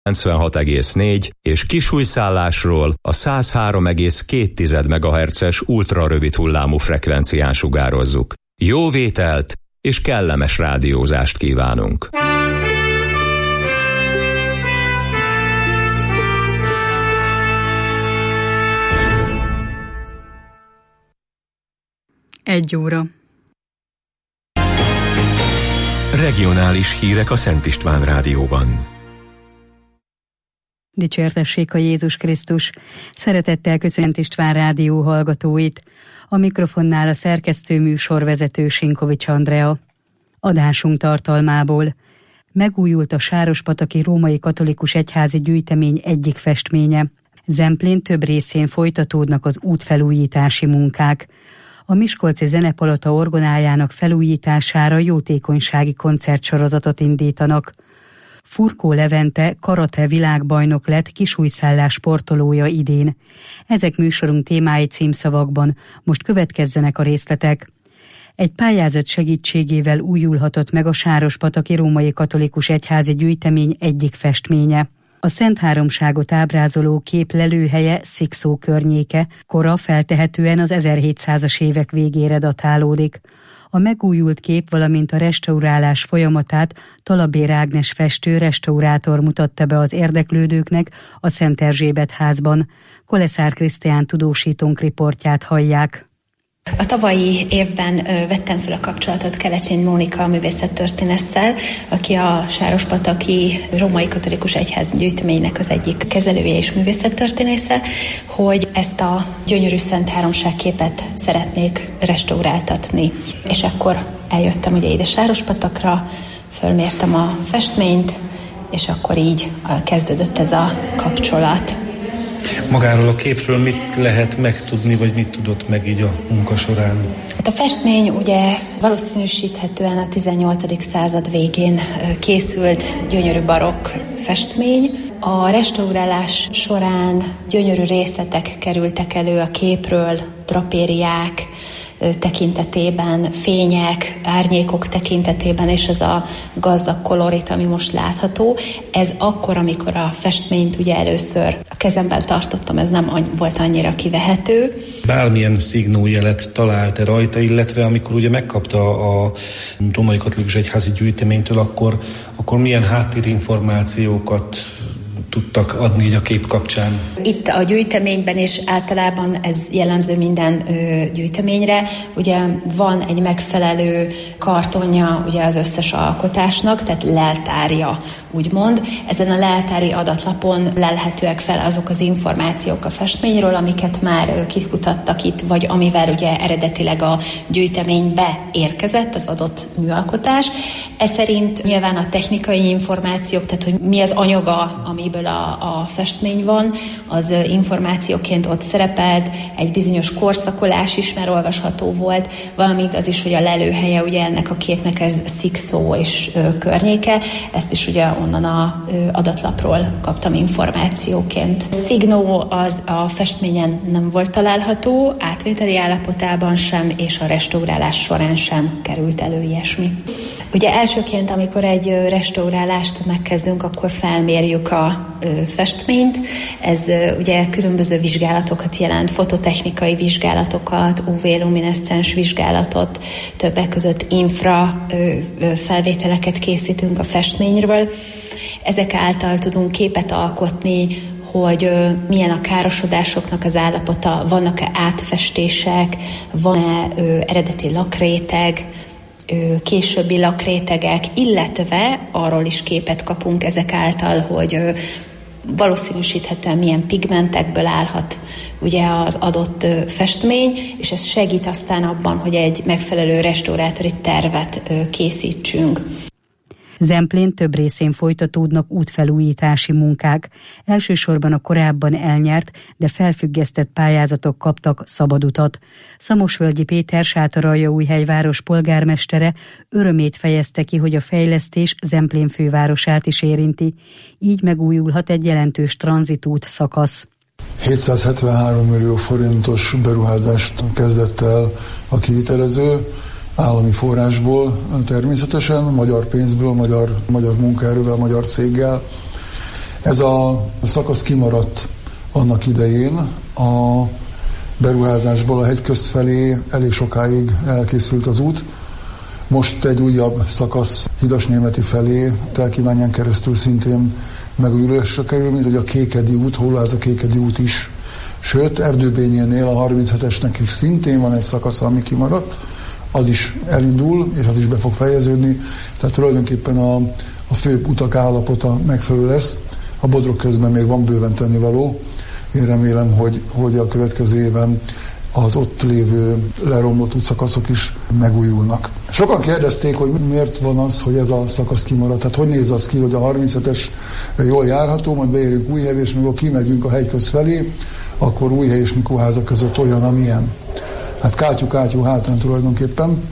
96,4 és kisújszállásról a 103,2 MHz-es ultrarövid hullámú frekvencián sugározzuk. Jó vételt és kellemes rádiózást kívánunk! Egy óra. Regionális hírek a Szent István Rádióban. Dicsértessék a Jézus Krisztus! Szeretettel köszönt István Rádió hallgatóit. A mikrofonnál a szerkesztő műsorvezető Sinkovics Andrea. Adásunk tartalmából: megújult a Sárospataki Római Katolikus Egyházi Gyűjtemény egyik festménye. Zemplén több részén folytatódnak az útfelújítási munkák. A Miskolci Zenepalota orgonájának felújítására jótékonysági koncertsorozatot indítanak. Furkó Levente karate világbajnok lett kisújszállás sportolója idén. Ezek műsorunk témái címszavakban, most következzenek a részletek. Egy pályázat segítségével újulhatott meg a Sárospataki Római Katolikus Egyházi Gyűjtemény egyik festménye. A Szent Háromságot ábrázoló kép lelőhelye Szikszó környéke, kora feltehetően az 1700-as évek végére datálódik. A megújult kép, valamint a restaurálás folyamatát Talabér Ágnes festő restaurátor mutatta be az érdeklődőknek a Szent Erzsébet házban. Koleszár Krisztián tudósítónk riportját hallják. A tavalyi évben vettem fel a kapcsolatot Kelecsényi Mónika művészettörténésszel, aki a Sárospataki Római Katolikus Egyház Gyűjteménynek az egyik kezelője és művészettörténésze, hogy ezt a gyönyörű Szent Háromság képet szeretnék restauráltatni. És akkor eljöttem ugye ide Sárospatakra, fölmértem a festményt, és akkor így kezdődött ez a kapcsolat. Magáról a képről mit lehet megtudni, vagy mit tudott meg így a munka során? Hát a festmény ugye valószínűsíthetően a 18. század végén készült gyönyörű barokk festmény. A restaurálás során gyönyörű részletek kerültek elő a képről, drapériák tekintetében, fények, árnyékok tekintetében, és ez a gazdag kolorit, ami most látható. Ez akkor, amikor a festményt ugye először a kezemben tartottam, ez nem volt annyira kivehető. Bármilyen szignójelet talált-e rajta, illetve amikor ugye megkapta a Római Katolikus Egyházi Gyűjteménytől, akkor milyen háttérinformációkat tudtak adni így a kép kapcsán? Itt a gyűjteményben, és általában ez jellemző minden gyűjteményre, ugye van egy megfelelő kartonja ugye az összes alkotásnak, tehát leltárja, úgymond. Ezen a leltári adatlapon lelhetőek fel azok az információk a festményről, amiket már kikutattak itt, vagy amivel ugye eredetileg a gyűjteménybe érkezett az adott műalkotás. Ez szerint nyilván a technikai információk, tehát hogy mi az anyaga, amiből a festmény van, az információként ott szerepelt, egy bizonyos korszakolás is már olvasható volt, valamint az is, hogy a lelőhelye ugye ennek a képnek ez Szikszó és környéke, ezt is ugye onnan a adatlapról kaptam információként. Szignó az a festményen nem volt található, átvételi állapotában sem, és a restaurálás során sem került elő ilyesmi. Ugye elsőként, amikor egy restaurálást megkezdünk, akkor felmérjük a festményt. Ez ugye különböző vizsgálatokat jelent, fototechnikai vizsgálatokat, UV-lumineszcens vizsgálatot, többek között infra felvételeket készítünk a festményről. Ezek által tudunk képet alkotni, hogy milyen a károsodásoknak az állapota, vannak-e átfestések, van-e eredeti lakréteg, későbbi lakrétegek, illetve arról is képet kapunk ezek által, hogy valószínűsíthetően milyen pigmentekből állhat ugye az adott festmény, és ez segít aztán abban, hogy egy megfelelő restaurátori tervet készítsünk. Zemplén több részén folytatódnak útfelújítási munkák. Elsősorban a korábban elnyert, de felfüggesztett pályázatok kaptak szabad utat. Szamosvölgyi Péter Sátoraljaújhely város polgármestere örömét fejezte ki, hogy a fejlesztés Zemplén fővárosát is érinti. Így megújulhat egy jelentős tranzitút szakasz. 773 millió forintos beruházást kezdett el a kivitelező, állami forrásból természetesen, magyar pénzből, magyar munkaerővel, magyar céggel. Ez a szakasz kimaradt annak idején. A beruházásból a Hegyköz felé elég sokáig elkészült az út. Most egy újabb szakasz Hidasnémeti felé, Telkíványán keresztül szintén megújulásra kerül, mint hogy a Kékedi út, Hóláz a Kékedi út is. Sőt, Erdőbényénél a 37-esnek is szintén van egy szakasz, ami kimaradt, az is elindul, és az is be fog fejeződni. Tehát tulajdonképpen a fő utak állapota megfelelő lesz. A Bodrog közben még van bőven tennivaló. Én remélem, hogy a következő évben az ott lévő leromlott útszakaszok is megújulnak. Sokan kérdezték, hogy miért van az, hogy ez a szakasz kimaradt. Tehát hogy néz az ki, hogy a 37-es jól járható, majd beérünk Újhely, és mikor kimegyünk a Hegyköz felé, akkor Újhely és Mikóháza között olyan, amilyen. Hát kátyú hátán tulajdonképpen.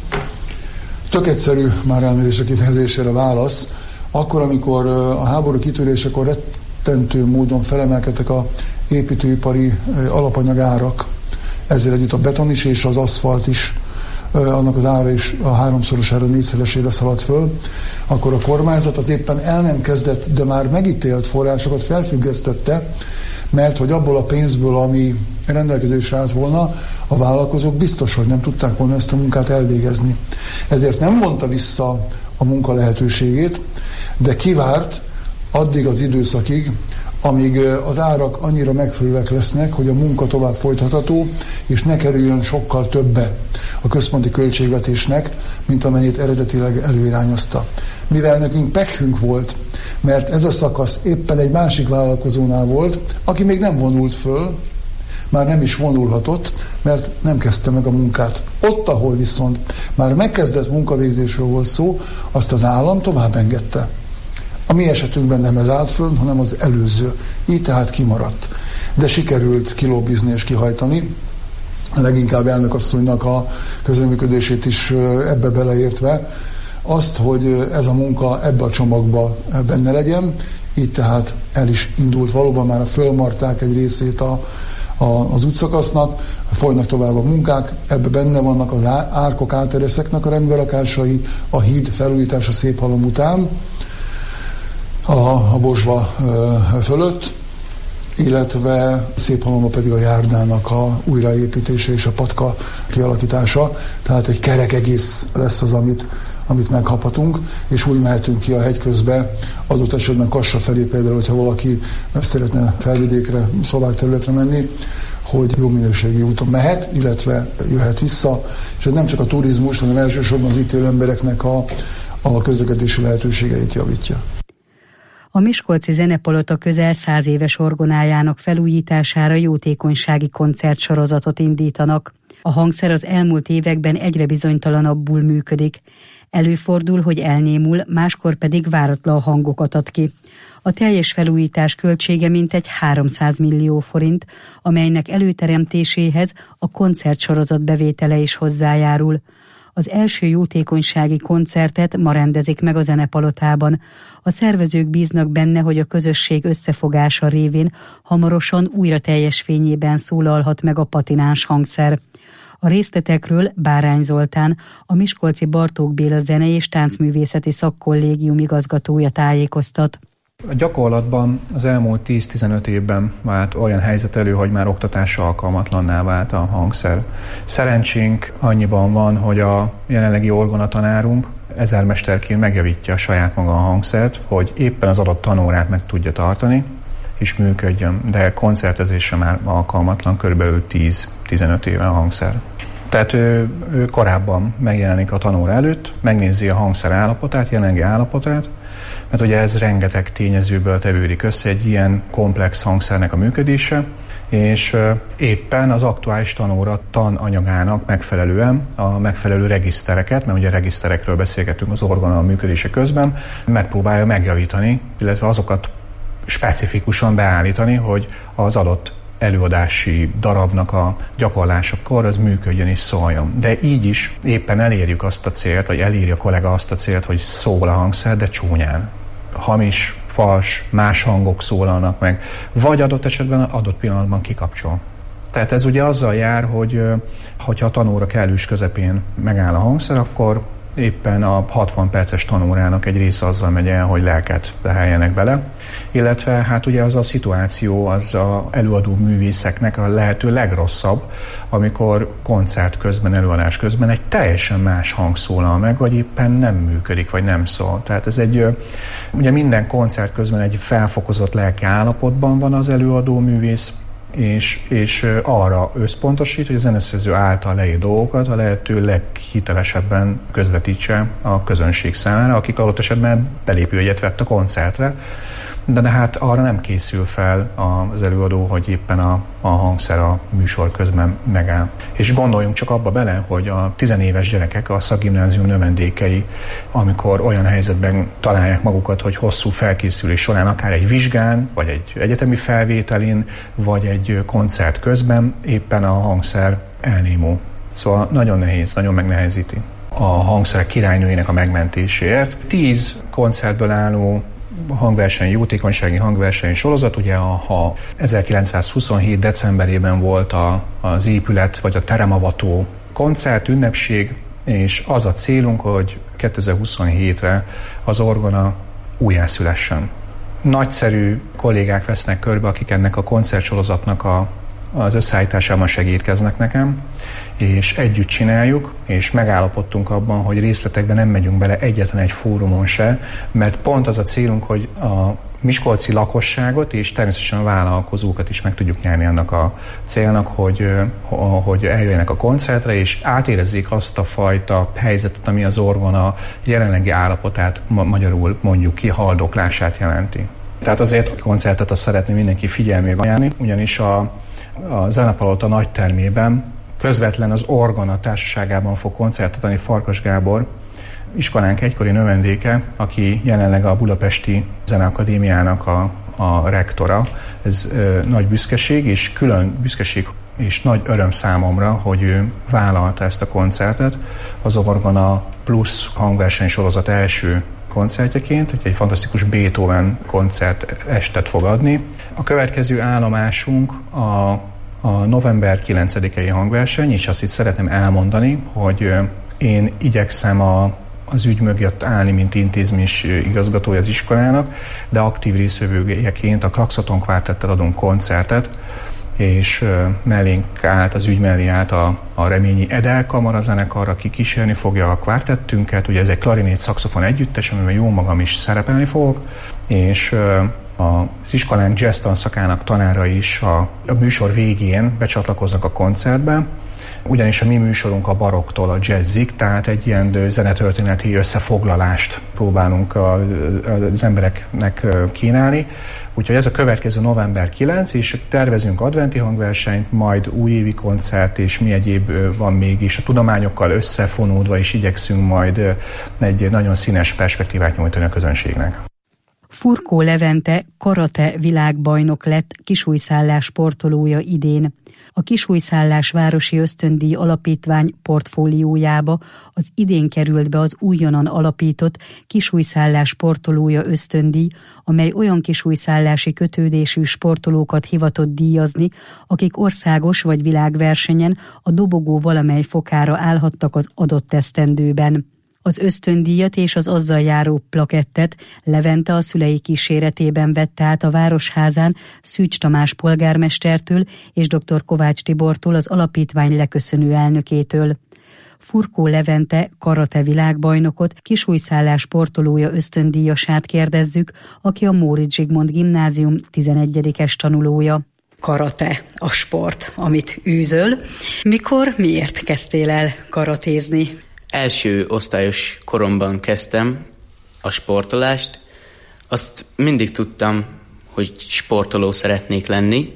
Tök egyszerű már elnézésre kifejezésére válasz. Akkor, amikor a háború kitörésekor rettentő módon felemelkedtek a építőipari alapanyagárak, ezzel együtt a beton is és az aszfalt is, annak az ára is a 3-szorosára, 4-szeresére szaladt föl, akkor a kormányzat az éppen el nem kezdett, de már megítélt forrásokat felfüggesztette, mert hogy abból a pénzből, ami rendelkezésre állt volna, a vállalkozók biztos, hogy nem tudták volna ezt a munkát elvégezni. Ezért nem vonta vissza a munka lehetőségét, de kivárt addig az időszakig, amíg az árak annyira megfelelőek lesznek, hogy a munka tovább folytatható, és ne kerüljön sokkal többe a központi költségvetésnek, mint amennyit eredetileg előirányozta. Mivel nekünk pekhünk volt, mert ez a szakasz éppen egy másik vállalkozónál volt, aki még nem vonult föl, már nem is vonulhatott, mert nem kezdte meg a munkát. Ott, ahol viszont már megkezdett munkavégzésről volt szó, azt az állam tovább engedte. A mi esetünkben nem ez állt föl, hanem az előző. Így tehát kimaradt. De sikerült kilobbizni és kihajtani, leginkább elnökasszonynak a közreműködését is ebbe beleértve, azt, hogy ez a munka ebbe a csomagba benne legyen, így tehát el is indult valóban, már fölmarták egy részét az útszakasznak, folynak tovább a munkák, ebbe benne vannak az árkok, átereszeknek a rendberakásai, a híd felújítása Széphalom után, a Bozsva fölött, illetve Széphalomban pedig a járdának a újraépítése és a patka kialakítása, tehát egy kerek egész lesz az, amit meghapatunk, és úgy mehetünk ki a Hegyközbe, adott esetben Kassa felé például, hogyha valaki szeretne felvidékre, szlovák területre menni, hogy jó minőségi úton mehet, illetve jöhet vissza, és ez nem csak a turizmus, hanem elsősorban az itt élő embereknek a közlekedési lehetőségeit javítja. A miskolci Zenepalota közel 100 éves orgonájának felújítására jótékonysági koncertsorozatot indítanak. A hangszer az elmúlt években egyre bizonytalanabbul működik. Előfordul, hogy elnémul, máskor pedig váratlan hangokat ad ki. A teljes felújítás költsége mintegy 300 millió forint, amelynek előteremtéséhez a koncertsorozat bevétele is hozzájárul. Az első jótékonysági koncertet ma rendezik meg a Zenepalotában. A szervezők bíznak benne, hogy a közösség összefogása révén hamarosan újra teljes fényében szólalhat meg a patináns hangszer. A részletekről Bárány Zoltán, a miskolci Bartók Béla Zene- és Táncművészeti Szakkollégium igazgatója tájékoztat. A gyakorlatban az elmúlt 10-15 évben vált olyan helyzet elő, hogy már oktatásra alkalmatlanná vált a hangszer. Szerencsénk annyiban van, hogy a jelenlegi orgonatanárunk ezermesterként megjavítja saját maga a hangszert, hogy éppen az adott tanórát meg tudja tartani, és működjön, de koncertezésre már alkalmatlan, körülbelül 10-15 éve a hangszer. Tehát ő korábban megjelenik a tanóra előtt, megnézi a hangszer állapotát, jelenlegi állapotát, mert ugye ez rengeteg tényezőből tevődik össze egy ilyen komplex hangszernek a működése, és éppen az aktuális tanóra tananyagának megfelelően a megfelelő regisztereket, mert ugye regiszterekről beszélgetünk az orgona működése közben, megpróbálja megjavítani, illetve azokat specifikusan beállítani, hogy az adott előadási darabnak a gyakorlásakor az működjön és szóljon. De így is éppen elérjük azt a célt, vagy eléri a kollega azt a célt, hogy szól a hangszer, de csúnyán. Hamis, fals, más hangok szólalnak meg, vagy adott esetben adott pillanatban kikapcsol. Tehát ez ugye azzal jár, hogy hogyha a tanóra kellős közepén megáll a hangszer, akkor éppen a 60 perces tanórának egy része azzal megy el, hogy lelket teheljenek bele. Illetve hát ugye az a szituáció, az a előadó művészeknek a lehető legrosszabb, amikor koncert közben, előadás közben egy teljesen más hang szólal meg, vagy éppen nem működik, vagy nem szól. Tehát ez ugye minden koncert közben egy felfokozott lelki állapotban van az előadó művész, és arra összpontosít, hogy a zeneszerző által leírt dolgokat a lehető leghitelesebben közvetítse a közönség számára, akik adott esetben belépőjegyet vett a koncertre, de hát arra nem készül fel az előadó, hogy éppen a hangszer a műsor közben megáll. És gondoljunk csak abba bele, hogy a 10 éves gyerekek, a szakgimnázium növendékei, amikor olyan helyzetben találják magukat, hogy hosszú felkészülés során, akár egy vizsgán, vagy egy egyetemi felvételin, vagy egy koncert közben éppen a hangszer elnémul. Szóval nagyon nehéz, nagyon megnehezíti a hangszerek királynőjének a megmentéséért. 10 koncertből álló jótékonysági hangverseny sorozat, ugye ha 1927. decemberében volt az épület, vagy a teremavató koncert, ünnepség, és az a célunk, hogy 2027-re az orgona újjászülessen. Nagyszerű kollégák vesznek körbe, akik ennek a koncertsorozatnak az összeállításában segítkeznek nekem, és együtt csináljuk, és megállapodtunk abban, hogy részletekben nem megyünk bele egyetlen egy fórumon se, mert pont az a célunk, hogy a miskolci lakosságot és természetesen a vállalkozókat is meg tudjuk nyerni annak a célnak, hogy eljöjjenek a koncertre, és átérezzék azt a fajta helyzetet, ami az orgona jelenlegi állapotát, magyarul mondjuk ki, haldoklását jelenti. Tehát azért a koncertet azt szeretném mindenki figyelmébe ajánlani, ugyanis a Zenepalota nagy termében közvetlen az orgona társaságában fog koncertet adni Farkas Gábor, iskolánk egykori növendéke, aki jelenleg a Budapesti Zeneakadémiának a rektora. Ez nagy büszkeség, és külön büszkeség és nagy öröm számomra, hogy ő vállalta ezt a koncertet az Orgona Plus hangverseny sorozat első koncertjeként, hogy egy fantasztikus Beethoven koncert estet fog adni. A következő állomásunk a november 9-i hangverseny, és azt itt szeretném elmondani, hogy én igyekszem az ügy mögött állni, mint intézményes igazgatója az iskolának, de aktív részvevőjeként a Klaxoton Kvártettel adunk koncertet, és mellénk állt, az ügy mellé állt a Reményi Edel kamarazenekar, aki kísérni fogja a kvártettünket. Ugye ez egy klarinét szaxofon együttes, amiben jó magam is szerepelni fogok, és az iskolánk jazz tanszakának tanára is a műsor végén becsatlakoznak a koncertbe, ugyanis a mi műsorunk a barokktól a jazzig, tehát egy ilyen zenetörténeti összefoglalást próbálunk az embereknek kínálni. Úgyhogy ez a következő november 9, és tervezünk adventi hangversenyt, majd újévi koncert, és mi egyéb van még is. A tudományokkal összefonódva is igyekszünk majd egy nagyon színes perspektívát nyújtani a közönségnek. Furkó Levente karate világbajnok lett Kisújszállás sportolója idén. A Kisújszállás Városi Ösztöndíj Alapítvány portfóliójába az idén került be az újonnan alapított Kisújszállás sportolója ösztöndíj, amely olyan kisújszállási kötődésű sportolókat hivatott díjazni, akik országos vagy világversenyen a dobogó valamely fokára állhattak az adott esztendőben. Az ösztöndíjat és az azzal járó plakettet Levente a szülei kíséretében vette át a Városházán Szűcs Tamás polgármestertől és dr. Kovács Tibortól, az alapítvány leköszönő elnökétől. Furkó Levente karate világbajnokot, Kisújszállás sportolója ösztöndíjasát kérdezzük, aki a Móricz Zsigmond Gimnázium 11-es tanulója. Karate a sport, amit űzöl. Mikor, miért kezdtél el karatézni? Első osztályos koromban kezdtem a sportolást. Azt mindig tudtam, hogy sportoló szeretnék lenni,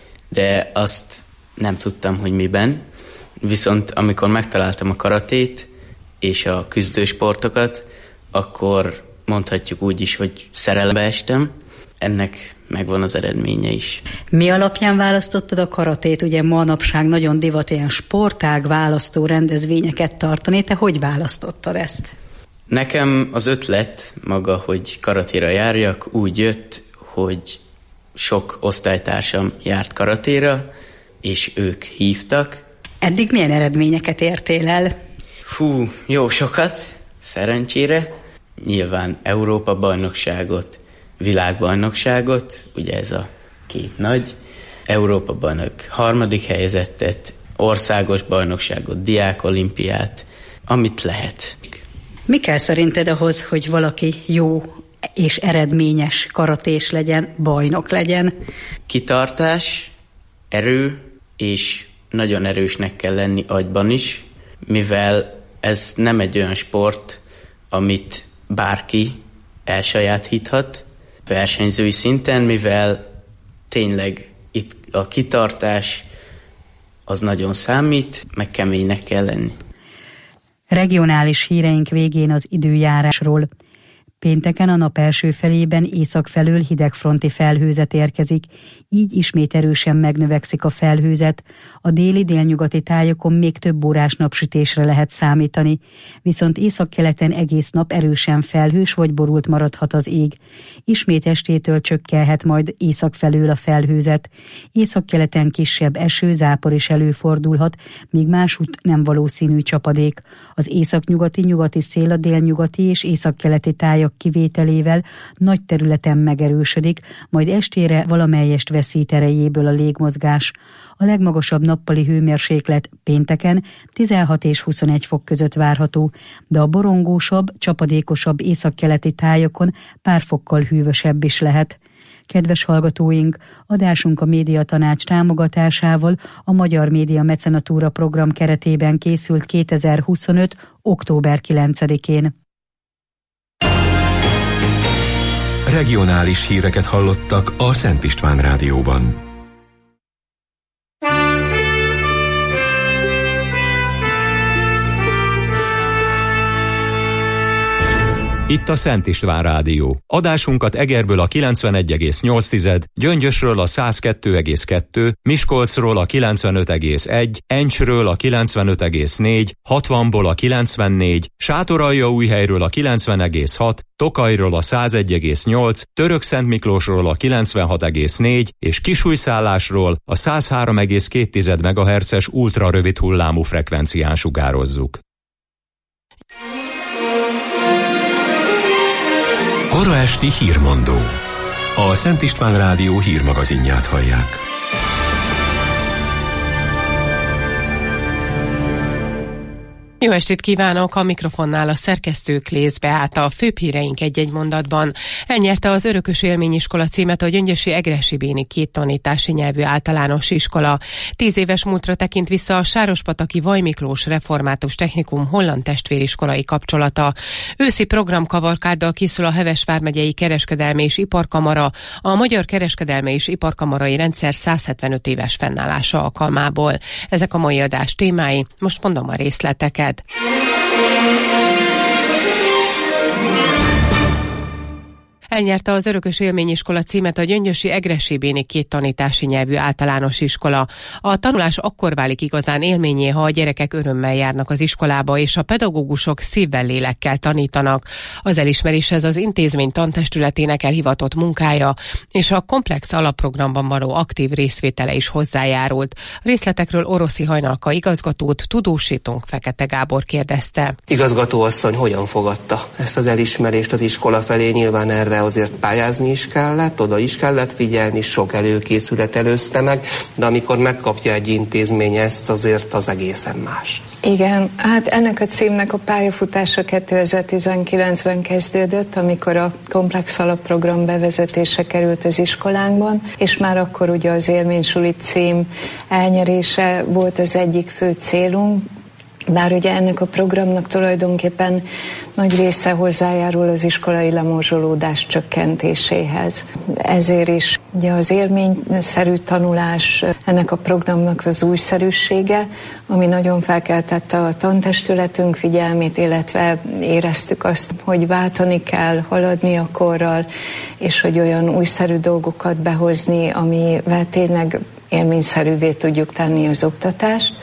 de azt nem tudtam, hogy miben. Viszont amikor megtaláltam a karatét és a küzdősportokat, akkor mondhatjuk úgy is, hogy szerelembe estem. Ennek megvan az eredménye is. Mi alapján választottad a karatét? Ugye manapság nagyon divat ilyen sportág választó rendezvényeket tartani. Te hogy választottad ezt? Nekem az ötlet maga, hogy karatéra járjak, úgy jött, hogy sok osztálytársam járt karatéra, és ők hívtak. Eddig milyen eredményeket értél el? Jó sokat. szerencsére. Nyilván Európa-bajnokságot, világbajnokságot, ugye ez a két nagy, Európa-bajnok 3. helyezettet, országos bajnokságot, diákolimpiát, amit lehet. Mi kell szerinted ahhoz, hogy valaki jó és eredményes karatés legyen, bajnok legyen? Kitartás, erő, és nagyon erősnek kell lenni agyban is, mivel ez nem egy olyan sport, amit bárki elsajátíthat versenyzői szinten, mivel tényleg itt a kitartás az nagyon számít, meg keménynek kell lenni. Regionális híreink végén az időjárásról. Pénteken a nap első felében észak felől hidegfronti felhőzet érkezik, így ismét erősen megnövekszik a felhőzet. A déli-délnyugati tájokon még több órás napsütésre lehet számítani, viszont északkeleten egész nap erősen felhős vagy borult maradhat az ég. Ismét estétől csökkenhet majd észak felől a felhőzet. Északkeleten kisebb eső, zápor is előfordulhat, míg másút nem valószínű csapadék. Az északnyugati szél a délnyugati és északkeleti tájak kivételével nagy területen megerősödik, majd estére valamelyest veszít erejéből a légmozgás. A legmagasabb nappali hőmérséklet pénteken 16 és 21 fok között várható, de a borongósabb, csapadékosabb északkeleti tájokon pár fokkal hűvösebb is lehet. Kedves hallgatóink, adásunk a Médiatanács támogatásával a Magyar Média Mecenatúra program keretében készült 2025. október 9-én. Regionális híreket hallottak a Szent István Rádióban. Itt a Szent István Rádió. Adásunkat Egerből a 91,8, Gyöngyösről a 102,2, Miskolcról a 95,1, Encsről a 95,4, 60-ból a 94, Sátoraljaújhelyről a 90,6, Tokajról a 101,8, Törökszentmiklósról a 96,4 és Kisújszállásról a 103,2 MHz-es ultrarövid hullámú frekvencián sugározzuk. Kora esti hírmondó. A Szent István Rádió hírmagazinját hallják. Jó estét kívánok! A mikrofonnál a szerkesztő Klész Beáta. Főbb híreink egy-egy mondatban. Elnyerte az Örökös Élményiskola címet a gyöngyösi Egressy-Béni két tanítási nyelvű általános iskola. 10 éves múltra tekint vissza a sárospataki Vaj Miklós Református Technikum holland testvériskolai kapcsolata. Őszi programkavalkáddal készül a Heves vármegyei Kereskedelmi és Iparkamara, a Magyar Kereskedelmi és Iparkamarai Rendszer 175 éves fennállása alkalmából. Ezek a mai adás témái, most mondom a részleteket. Elnyerte az Örökös Élményiskola címet a gyöngyösi Egressy-Béni két tanítási nyelvű általános iskola. A tanulás akkor válik igazán élményé, ha a gyerekek örömmel járnak az iskolába, és a pedagógusok szívvel, lélekkel tanítanak. Az elismeréshez az intézmény tantestületének elhivatott munkája és a komplex alapprogramban való aktív részvétele is hozzájárult. Részletekről Oroszi Hajnalka igazgatót tudósítónk Fekete Gábor kérdezte. Igazgatóasszony hogyan fogadta ezt az elismerést az iskola felé? Nyilván erre azért pályázni is kellett, oda is kellett figyelni, sok előkészület előzte meg, de amikor megkapja egy intézmény ezt, azért az egészen más. Igen, hát ennek a címnek a pályafutása 2019-ben kezdődött, amikor a komplex alapprogram bevezetése került az iskolánkban, és már akkor ugye az Élménysuli cím elnyerése volt az egyik fő célunk, bár ugye ennek a programnak tulajdonképpen nagy része hozzájárul az iskolai lemorzsolódás csökkentéséhez. Ezért is ugye az élményszerű tanulás ennek a programnak az újszerűsége, ami nagyon felkeltette a tantestületünk figyelmét, illetve éreztük azt, hogy váltani kell, haladni a korral, és hogy olyan újszerű dolgokat behozni, amivel tényleg élményszerűvé tudjuk tenni az oktatást.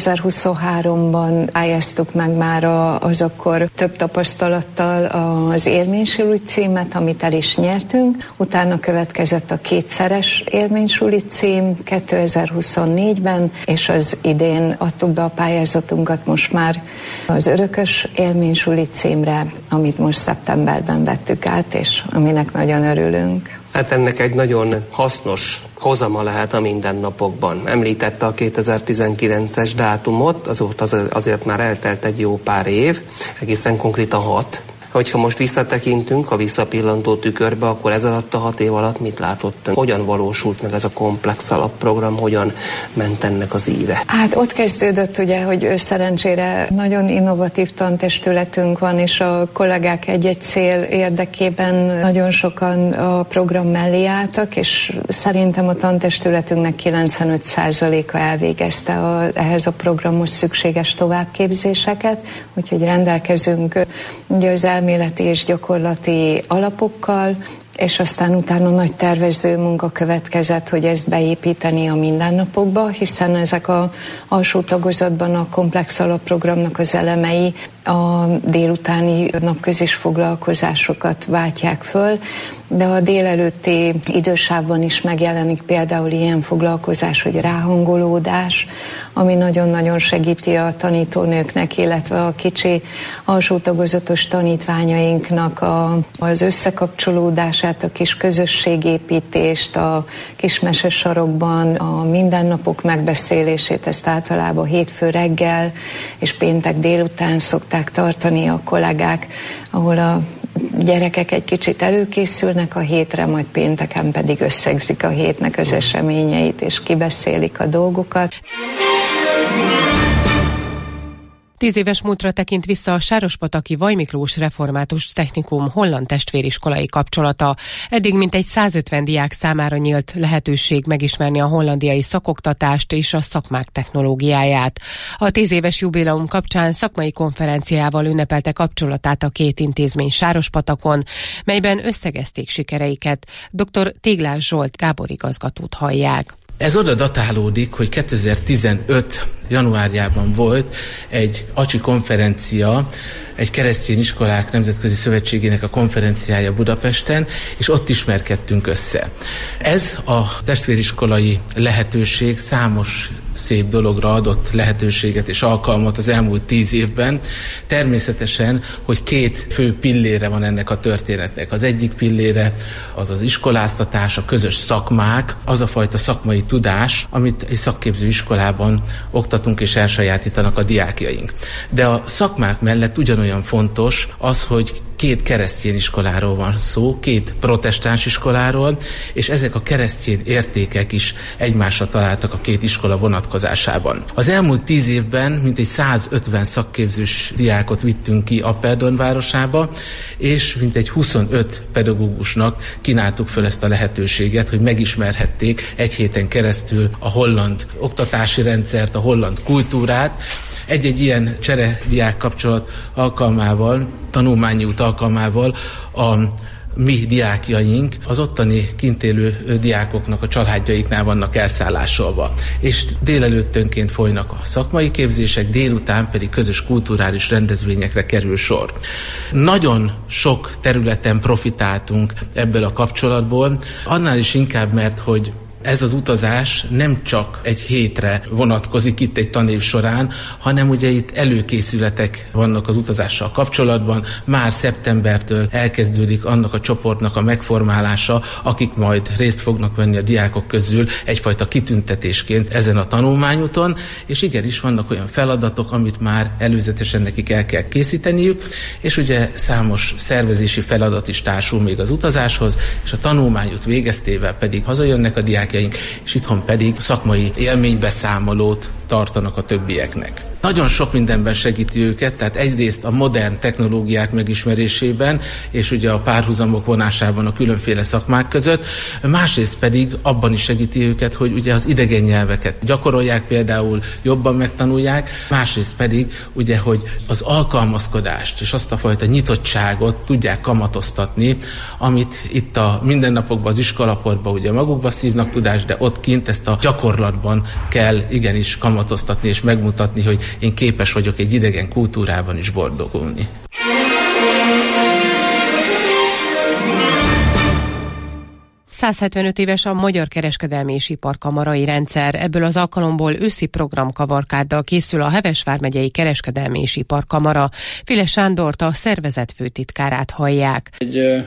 2023-ban pályáztuk meg már az akkor több tapasztalattal az élménysuli címet, amit el is nyertünk. Utána következett a 2-szeres élménysuli cím 2024-ben, és az idén adtuk be a pályázatunkat most már az örökös élménysuli címre, amit most szeptemberben vettük át, és aminek nagyon örülünk. Hát ennek egy nagyon hasznos hozama lehet a mindennapokban. Említette a 2019-es dátumot, azóta azért már eltelt egy jó pár év, egészen konkrétan 6. Hogyha most visszatekintünk a visszapillantó tükörbe, akkor ez alatt a 6 év alatt mit látott? Hogyan valósult meg ez a komplex alapprogram, hogyan ment ennek az íve? Hát ott kezdődött ugye, hogy szerencsére nagyon innovatív tantestületünk van, és a kollégák egy-egy cél érdekében nagyon sokan a program mellé álltak, és szerintem a tantestületünknek 95%-a elvégezte ehhez a programhoz szükséges továbbképzéseket, úgyhogy rendelkezünk ugye az elméleti és gyakorlati alapokkal, és aztán utána nagy tervező munka következett, hogy ezt beépíteni a mindennapokba, hiszen ezek a alsó tagozatban a komplex alapprogramnak az elemei a délutáni napközis foglalkozásokat váltják föl, de a délelőtti idősávban is megjelenik például ilyen foglalkozás, hogy ráhangolódás, ami nagyon-nagyon segíti a tanítónőknek, illetve a kicsi alsó tagozatos tanítványainknak az összekapcsolódását, a kis közösségépítést, a kis mesesarokban, a mindennapok megbeszélését, ezt általában hétfő reggel és péntek délután szokták tartani a kollégák, ahol a gyerekek egy kicsit előkészülnek a hétre, majd pénteken pedig összegzik a hétnek az eseményeit, és kibeszélik a dolgokat. 10 éves múltra tekint vissza a sárospataki Vajj Miklós Református Technikum holland testvériskolai kapcsolata. Eddig mintegy 150 diák számára nyílt lehetőség megismerni a hollandiai szakoktatást és a szakmák technológiáját. A 10 éves jubileum kapcsán szakmai konferenciával ünnepelte kapcsolatát a két intézmény Sárospatakon, melyben összegezték sikereiket. Dr. Téglás Zsolt Gábor igazgatót hallják. Ez oda datálódik, hogy 2015. januárjában volt egy ACSI konferencia, egy keresztény iskolák nemzetközi szövetségének a konferenciája Budapesten, és ott ismerkedtünk össze. Ez a testvériskolai lehetőség számos szép dologra adott lehetőséget és alkalmat az elmúlt 10 évben. Természetesen, hogy 2 fő pillére van ennek a történetnek. Az egyik pillére az az iskoláztatás, a közös szakmák, az a fajta szakmai tudás, amit egy szakképző iskolában oktatunk és elsajátítanak a diákjaink. De a szakmák mellett ugyanolyan fontos az, hogy 2 keresztény iskoláról van szó, 2 protestáns iskoláról, és ezek a keresztény értékek is egymásra találtak a 2 iskola vonatkozásában. Az elmúlt 10 évben mintegy 150 szakképzős diákot vittünk ki Apeldoorn városába, és mintegy 25 pedagógusnak kínáltuk föl ezt a lehetőséget, hogy megismerhették egy héten keresztül a holland oktatási rendszert, a holland kultúrát. Egy-egy ilyen cserediák kapcsolat alkalmával, tanulmányi út alkalmával a mi diákjaink az ottani kint élő diákoknak a családjaiknál vannak elszállásolva. És délelőttönként folynak a szakmai képzések, délután pedig közös kulturális rendezvényekre kerül sor. Nagyon sok területen profitáltunk ebből a kapcsolatból, annál is inkább, mert hogy ez az utazás nem csak egy hétre vonatkozik itt egy tanév során, hanem ugye itt előkészületek vannak az utazással kapcsolatban. Már szeptembertől elkezdődik annak a csoportnak a megformálása, akik majd részt fognak venni a diákok közül egyfajta kitüntetésként ezen a tanulmányúton, és igenis vannak olyan feladatok, amit már előzetesen nekik el kell készíteniük, és ugye számos szervezési feladat is társul még az utazáshoz, és a tanulmányút végeztével pedig hazajönnek a diákjaink, és itthon pedig szakmai élménybeszámolót tartanak a többieknek. nagyon sok mindenben segíti őket, tehát egyrészt a modern technológiák megismerésében, és ugye a párhuzamok vonásában a különféle szakmák között, másrészt pedig abban is segíti őket, hogy ugye az idegen nyelveket gyakorolják, például jobban megtanulják, másrészt pedig ugye, hogy az alkalmazkodást és azt a fajta nyitottságot tudják kamatoztatni, amit itt a mindennapokban, az iskolaportban ugye magukba szívnak tudást, de ott kint ezt a gyakorlatban kell igenis kamatoztatni és megmutatni, hogy én képes vagyok egy idegen kultúrában is boldogulni. ...175 éves a Magyar Kereskedelmi és Iparkamarai Rendszer. Ebből az alkalomból őszi programkavalkáddal készül a Heves vármegyei Kereskedelmi és Iparkamara. Files Sándort, a szervezet főtitkárát hallják. Egy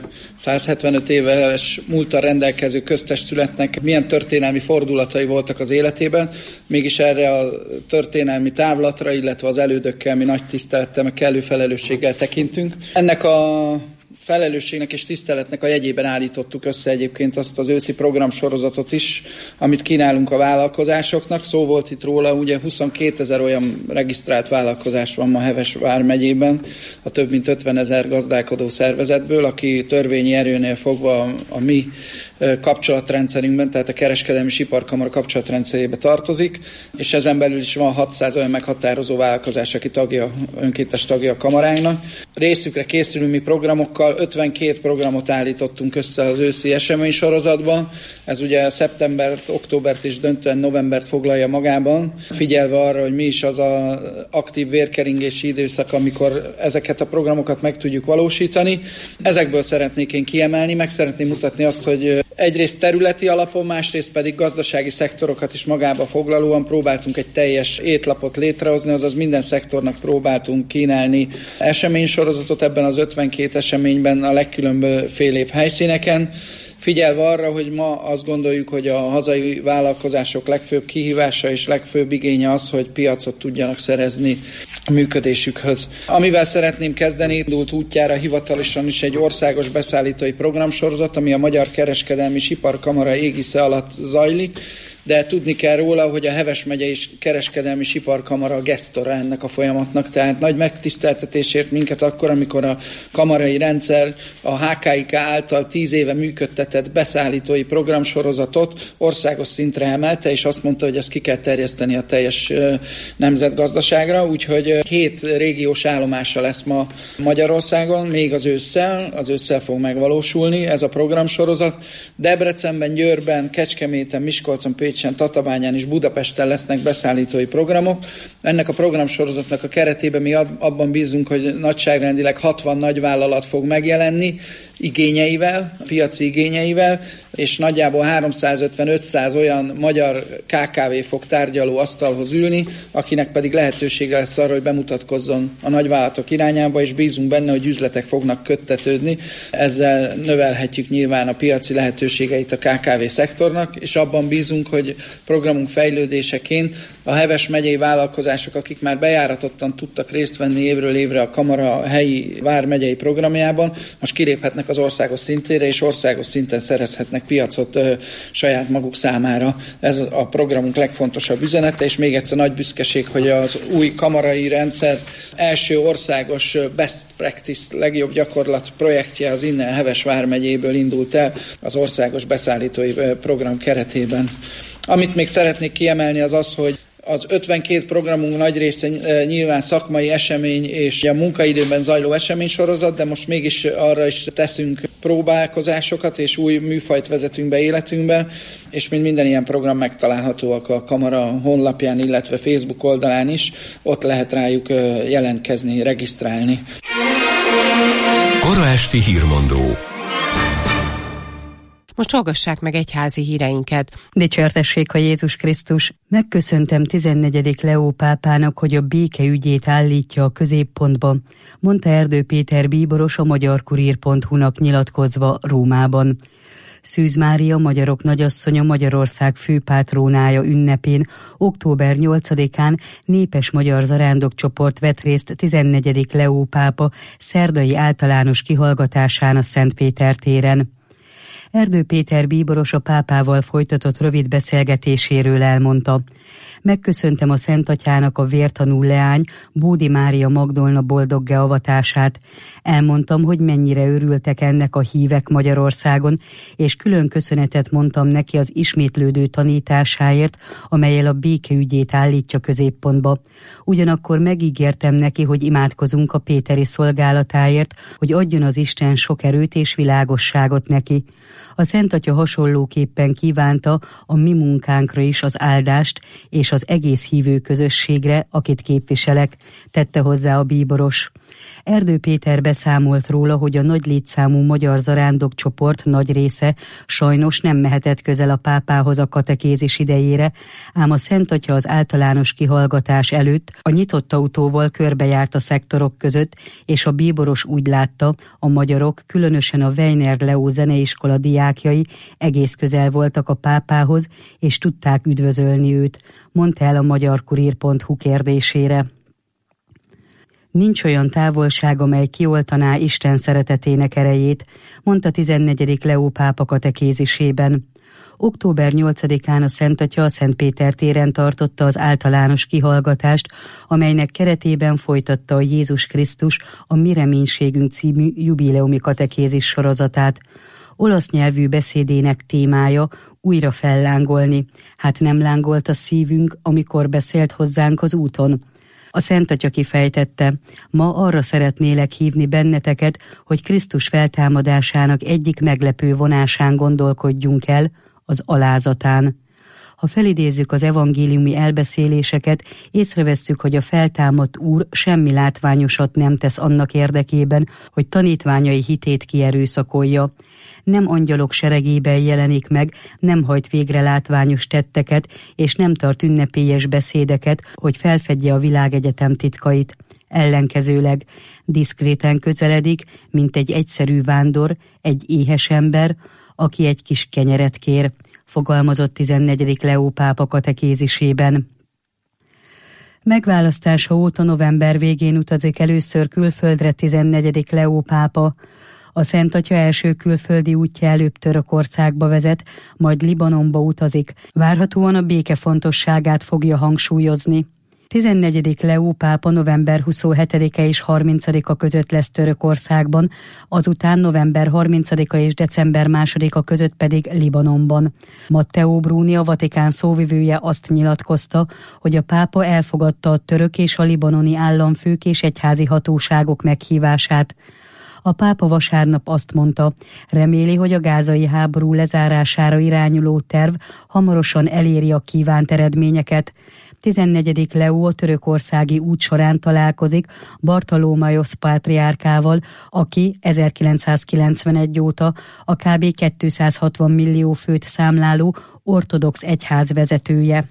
175 éves múlttal rendelkező köztestületnek milyen történelmi fordulatai voltak az életében, mégis erre a történelmi távlatra, illetve az elődökkel mi nagy tisztelettel, meg kellő felelősséggel tekintünk. Ennek a felelősségnek és tiszteletnek a jegyében állítottuk össze egyébként azt az őszi programsorozatot is, amit kínálunk a vállalkozásoknak. Szó volt itt róla, ugye 22 000 olyan regisztrált vállalkozás van ma Heves vármegyében, a több mint 50 000 gazdálkodó szervezetből, aki törvényi erőnél fogva a mi kapcsolatrendszerünkben, tehát a Kereskedelmi és Iparkamara kapcsolatrendszerébe tartozik, és ezen belül is van 600 olyan meghatározó vállalkozás, aki önkéntes tagja a kamaránknak. Részükre készülünk mi programokkal, 52 programot állítottunk össze az őszi eseménysorozatban. Ez ugye szeptembert, októbert és döntően novembert foglalja magában, figyelve arra, hogy mi is az az aktív vérkeringési időszak, amikor ezeket a programokat meg tudjuk valósítani. Ezekből szeretnék én kiemelni, meg szeretném mutatni azt, hogy egyrészt területi alapon, másrészt pedig gazdasági szektorokat is magába foglalóan próbáltunk egy teljes étlapot létrehozni, azaz minden szektornak próbáltunk kínálni eseménysorozatot ebben az 52 eseményben a legkülönbözőbb helyszíneken, figyelve arra, hogy ma azt gondoljuk, hogy a hazai vállalkozások legfőbb kihívása és legfőbb igénye az, hogy piacot tudjanak szerezni a működésükhöz. Amivel szeretném kezdeni, indult útjára hivatalosan is egy országos beszállítói programsorozat, ami a Magyar Kereskedelmi és Iparkamara égisze alatt zajlik, de tudni kell róla, hogy a Heves megyei Kereskedelmi és Iparkamara a gesztora ennek a folyamatnak, tehát nagy megtiszteltetésért minket akkor, amikor a kamarai rendszer a HKIK által 10 éve működtetett beszállítói programsorozatot országos szintre emelte, és azt mondta, hogy ezt ki kell terjeszteni a teljes nemzetgazdaságra, úgyhogy 7 régiós állomása lesz ma Magyarországon, még az ősszel fog megvalósulni ez a programsorozat. Debrecenben, Győrben, Kecskeméten, Miskolcon, Pécsen, Tatabányán és Budapesten lesznek beszállítói programok. Ennek a programsorozatnak a keretében mi abban bízunk, hogy nagyságrendileg 60 nagyvállalat fog megjelenni igényeivel, piaci igényeivel, és nagyjából 350-500 olyan magyar KKV fog tárgyaló asztalhoz ülni, akinek pedig lehetősége lesz arra, hogy bemutatkozzon a nagyvállalatok irányába, és bízunk benne, hogy üzletek fognak köttetődni. Ezzel növelhetjük nyilván a piaci lehetőségeit a KKV szektornak, és abban bízunk, hogy programunk fejlődéseként a Heves megyei vállalkozások, akik már bejáratottan tudtak részt venni évről évre a Kamara helyi vármegyei programjában, most kiléphetnek az országos szintére, és országos szinten szerezhetnek piacot saját maguk számára. Ez a programunk legfontosabb üzenete, és még egyszer nagy büszkeség, hogy az új kamarai rendszer első országos best practice, legjobb gyakorlat projektje az innen Heves vármegyéből indult el az országos beszállítói program keretében. Amit még szeretnék kiemelni az az, hogy az 52 programunk nagy része nyilván szakmai esemény és a munkaidőben zajló eseménysorozat, de most mégis arra is teszünk próbálkozásokat, és új műfajt vezetünk be életünkbe, és mint minden ilyen program megtalálhatóak a Kamara honlapján, illetve Facebook oldalán is, ott lehet rájuk jelentkezni, regisztrálni. Kora esti hírmondó. Most hallgassák meg egyházi híreinket. Dicsértessék a Jézus Krisztus! Megköszöntem 14. Leó pápának, hogy a béke ügyét állítja a középpontba, mondta Erdő Péter bíboros a magyarkurír.hu-nak nyilatkozva Rómában. Szűz Mária magyarok nagyasszonya Magyarország főpátrónája ünnepén október 8-án népes magyar zarándokcsoport vett részt 14. Leó pápa szerdai általános kihallgatásán a Szentpéter téren. Erdő Péter bíboros a pápával folytatott rövid beszélgetéséről elmondta: megköszöntem a Szent Atyának a vértanú leány, Bódi Mária Magdolna boldoggá avatását. Elmondtam, hogy mennyire örültek ennek a hívek Magyarországon, és külön köszönetet mondtam neki az ismétlődő tanításáért, amellyel a békeügyét állítja középpontba. Ugyanakkor megígértem neki, hogy imádkozunk a péteri szolgálatáért, hogy adjon az Isten sok erőt és világosságot neki. A Szent Atya hasonlóképpen kívánta a mi munkánkra is az áldást, és az egész hívő közösségre, akit képviselek, tette hozzá a bíboros. Erdő Péter beszámolt róla, hogy a nagy létszámú magyar zarándokcsoport nagy része sajnos nem mehetett közel a pápához a katekézis idejére, ám a Szent Atya az általános kihallgatás előtt a nyitott autóval körbejárt a szektorok között, és a bíboros úgy látta, a magyarok, különösen a Weiner Leó zeneiskola diákjai egész közel voltak a pápához, és tudták üdvözölni őt, mondta el a magyarkurír.hu kérdésére. Nincs olyan távolság, amely kioltaná Isten szeretetének erejét, mondta 14. Leó pápa katekézisében. Október 8-án a Szent Atya a Szent Péter téren tartotta az általános kihallgatást, amelynek keretében folytatta a Jézus Krisztus a Mi reménységünk című jubileumi katekézis sorozatát. Olasz nyelvű beszédének témája újra fellángolni. Hát nem lángolt a szívünk, amikor beszélt hozzánk az úton. A Szent Atya kifejtette: ma arra szeretnélek hívni benneteket, hogy Krisztus feltámadásának egyik meglepő vonásán gondolkodjunk el, az alázatán. Ha felidézzük az evangéliumi elbeszéléseket, észrevesszük, hogy a feltámadt Úr semmi látványosat nem tesz annak érdekében, hogy tanítványai hitét kierőszakolja. Nem angyalok seregében jelenik meg, nem hajt végre látványos tetteket, és nem tart ünnepélyes beszédeket, hogy felfedje a világegyetem titkait. Ellenkezőleg diszkréten közeledik, mint egy egyszerű vándor, egy éhes ember, aki egy kis kenyeret kér, fogalmazott 14. Leó pápa katekézisében. Megválasztása óta november végén utazik először külföldre 14. Leó pápa. A Szent Atya első külföldi útja előbb Törökországba vezet, majd Libanonba utazik. Várhatóan a béke fontosságát fogja hangsúlyozni. 14. Leó pápa november 27-e és 30-a között lesz Törökországban, azután november 30-a és december 2-a között pedig Libanonban. Matteo Bruni, a Vatikán szóvivője azt nyilatkozta, hogy a pápa elfogadta a török és a libanoni államfők és egyházi hatóságok meghívását. A pápa vasárnap azt mondta, reméli, hogy a gázai háború lezárására irányuló terv hamarosan eléri a kívánt eredményeket. 14. Leó a törökországi út során találkozik Bartolomaios pátriárkával, aki 1991 óta a kb. 260 millió főt számláló ortodox egyház vezetője.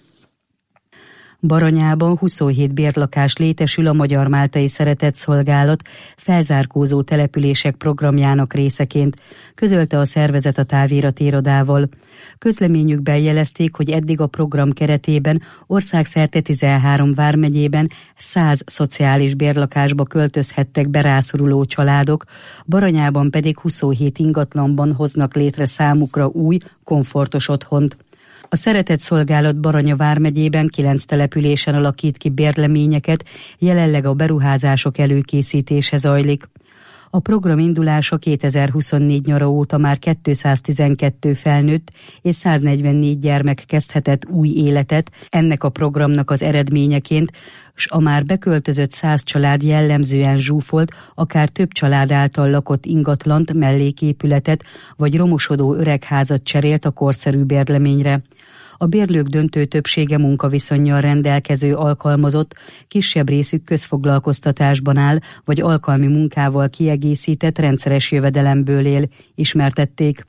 Baranyában 27 bérlakás létesül a Magyar-Máltai Szeretetszolgálat felzárkózó települések programjának részeként, közölte a szervezet a táviratirodával. Közleményükben jelezték, hogy eddig a program keretében országszerte 13 vármegyében 100 szociális bérlakásba költözhettek be rászoruló családok, Baranyában pedig 27 ingatlanban hoznak létre számukra új, komfortos otthont. A Szeretetszolgálat Baranya vármegyében 9 településen alakít ki bérleményeket, jelenleg a beruházások előkészítése zajlik. A program indulása 2024 nyara óta már 212 felnőtt és 144 gyermek kezdhetett új életet, ennek a programnak az eredményeként, s a már beköltözött 100 család jellemzően zsúfolt, akár több család által lakott ingatlant, melléképületet vagy romosodó öregházat cserélt a korszerű bérleményre. A bérlők döntő többsége munkaviszonnyal rendelkező alkalmazott, kisebb részük közfoglalkoztatásban áll, vagy alkalmi munkával kiegészített rendszeres jövedelemből él, ismertették.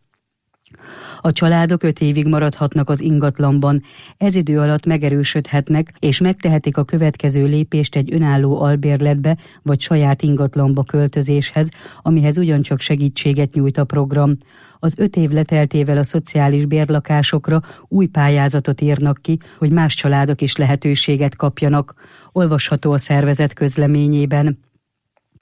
A családok 5 évig maradhatnak az ingatlanban, ez idő alatt megerősödhetnek, és megtehetik a következő lépést egy önálló albérletbe vagy saját ingatlanba költözéshez, amihez ugyancsak segítséget nyújt a program. Az 5 év leteltével a szociális bérlakásokra új pályázatot írnak ki, hogy más családok is lehetőséget kapjanak. Olvasható a szervezet közleményében.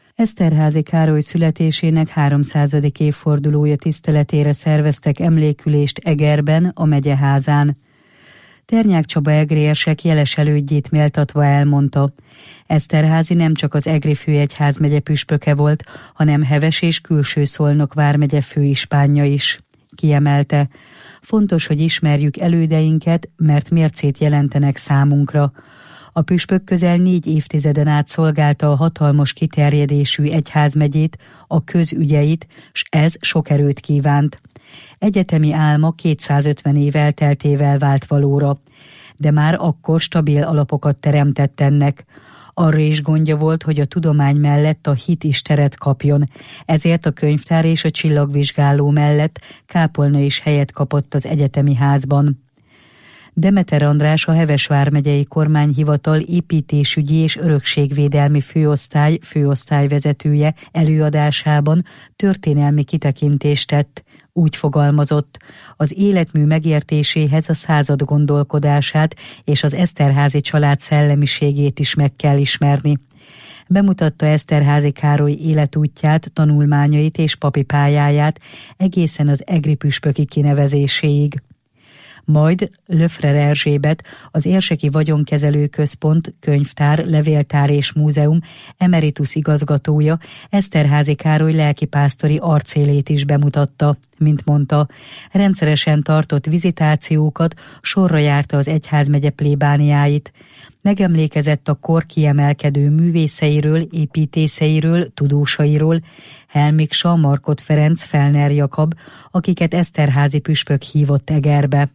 Esterházy Károly születésének 300. évfordulója tiszteletére szerveztek emlékülést Egerben, a megyeházán. Ternyák Csaba egri érsek jeles elődjét méltatva elmondta: Esterházy nem csak az Egri főegyházmegye püspöke volt, hanem Heves és Külső Szolnok vármegye főispánja is. Kiemelte: fontos, hogy ismerjük elődeinket, mert mércét jelentenek számunkra. A püspök közel 4 évtizeden át szolgálta a hatalmas kiterjedésű egyházmegyét, a közügyeit, s ez sok erőt kívánt. Egyetemi álma 250 év elteltével vált valóra, de már akkor stabil alapokat teremtett ennek. Arra is gondja volt, hogy a tudomány mellett a hit is teret kapjon, ezért a könyvtár és a csillagvizsgáló mellett kápolna is helyet kapott az egyetemi házban. Demeter András, a Heves vármegyei kormányhivatal építésügyi és örökségvédelmi főosztályvezetője előadásában történelmi kitekintést tett. Úgy fogalmazott: az életmű megértéséhez a század gondolkodását és az Esterházy család szellemiségét is meg kell ismerni. Bemutatta Esterházy Károly életútját, tanulmányait és papi pályáját egészen az egri püspöki kinevezéséig. Majd Löfrer Erzsébet, az Érseki Vagyonkezelő Központ, könyvtár, levéltár és múzeum emeritus igazgatója Esterházy Károly lelkipásztori arcélét is bemutatta. Mint mondta, rendszeresen tartott vizitációkat, sorra járta az egyházmegye plébániáit. Megemlékezett a kor kiemelkedő művészeiről, építészeiről, tudósairól, Helmiksa, Markot Ferenc, Felner Jakab, akiket Esterházy püspök hívott Egerbe.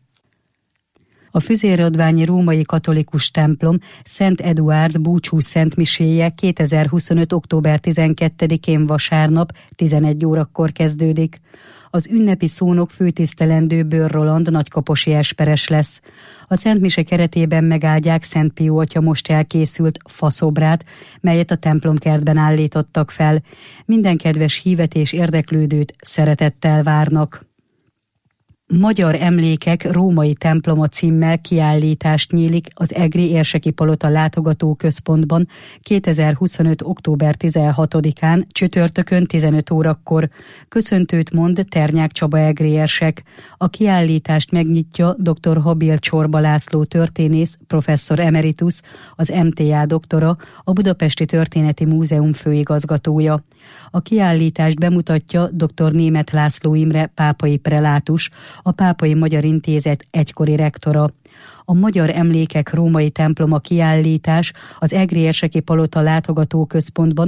A Füzérradványi római katolikus templom Szent Eduárd búcsú szentmiséje 2025. október 12-én vasárnap 11 órakor kezdődik. Az ünnepi szónok főtisztelendő Bőr Roland nagykaposi esperes lesz. A szentmise keretében megáldják Szent Pió atya most elkészült faszobrát, melyet a templomkertben állítottak fel. Minden kedves hívet és érdeklődőt szeretettel várnak. Magyar emlékek római temploma címmel kiállítást nyílik az Egri Érseki Palota látogatóközpontban 2025. október 16-án, csütörtökön 15 órakor. Köszöntőt mond Ternyák Csaba egri érsek. A kiállítást megnyitja dr. Habil Csorba László történész, professzor emeritus, az MTA doktora, a Budapesti Történeti Múzeum főigazgatója. A kiállítást bemutatja dr. Németh László Imre pápai prelátus, a Pápai Magyar Intézet egykori rektora. A Magyar Emlékek római temploma kiállítás az Egri Érseki Palota látogatóközpontban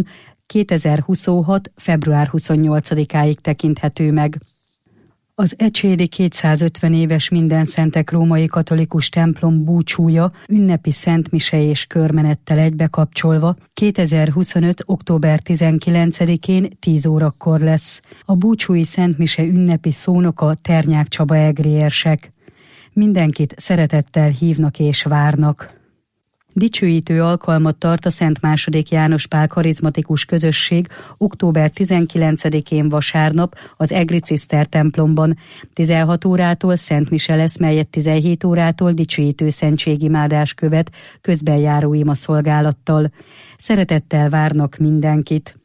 2026. február 28-áig tekinthető meg. Az ecsédi 250 éves Mindenszentek római katolikus templom búcsúja ünnepi szentmise és körmenettel egybekapcsolva 2025. október 19-én 10 órakor lesz. A búcsúi szentmise ünnepi szónoka Ternyák Csaba egri érsek. Mindenkit szeretettel hívnak és várnak. Dicsőítő alkalmat tart a Szent II. János Pál karizmatikus közösség október 19-én vasárnap az Egri Ciszter templomban. 16 órától Szent Mise lesz, melyet 17 órától dicsőítő szentségimádás követ közbenjáró ima szolgálattal. Szeretettel várnak mindenkit.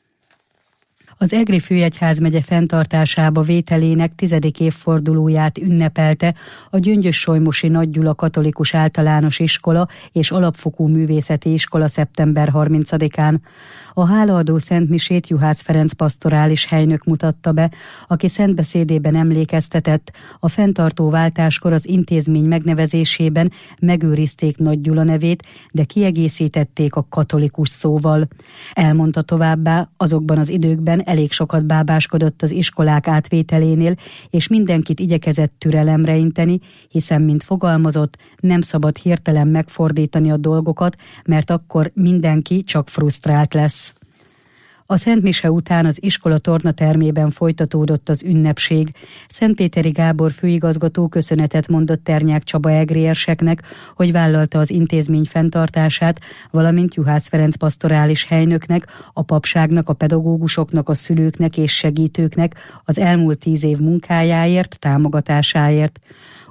Az Egri Főegyházmegye fenntartásába vételének 10. évfordulóját ünnepelte a Gyöngyös-Solymosi Nagy Gyula Katolikus Általános Iskola és Alapfokú Művészeti Iskola szeptember 30-án. A hálaadó szentmisét Juhász Ferenc pastorális helynök mutatta be, aki szentbeszédében emlékeztetett: a fenntartó váltáskor az intézmény megnevezésében megőrizték Nagy Gyula nevét, de kiegészítették a katolikus szóval. Elmondta továbbá, azokban az időkben elég sokat bábáskodott az iskolák átvételénél, és mindenkit igyekezett türelemre inteni, hiszen, mint fogalmazott, nem szabad hirtelen megfordítani a dolgokat, mert akkor mindenki csak frusztrált lesz. A szentmise után az iskola tornatermében folytatódott az ünnepség. Szentpéteri Gábor főigazgató köszönetet mondott Ternyák Csaba egri érseknek, hogy vállalta az intézmény fenntartását, valamint Juhász Ferenc pastorális helynöknek, a papságnak, a pedagógusoknak, a szülőknek és segítőknek az elmúlt 10 év munkájáért, támogatásáért.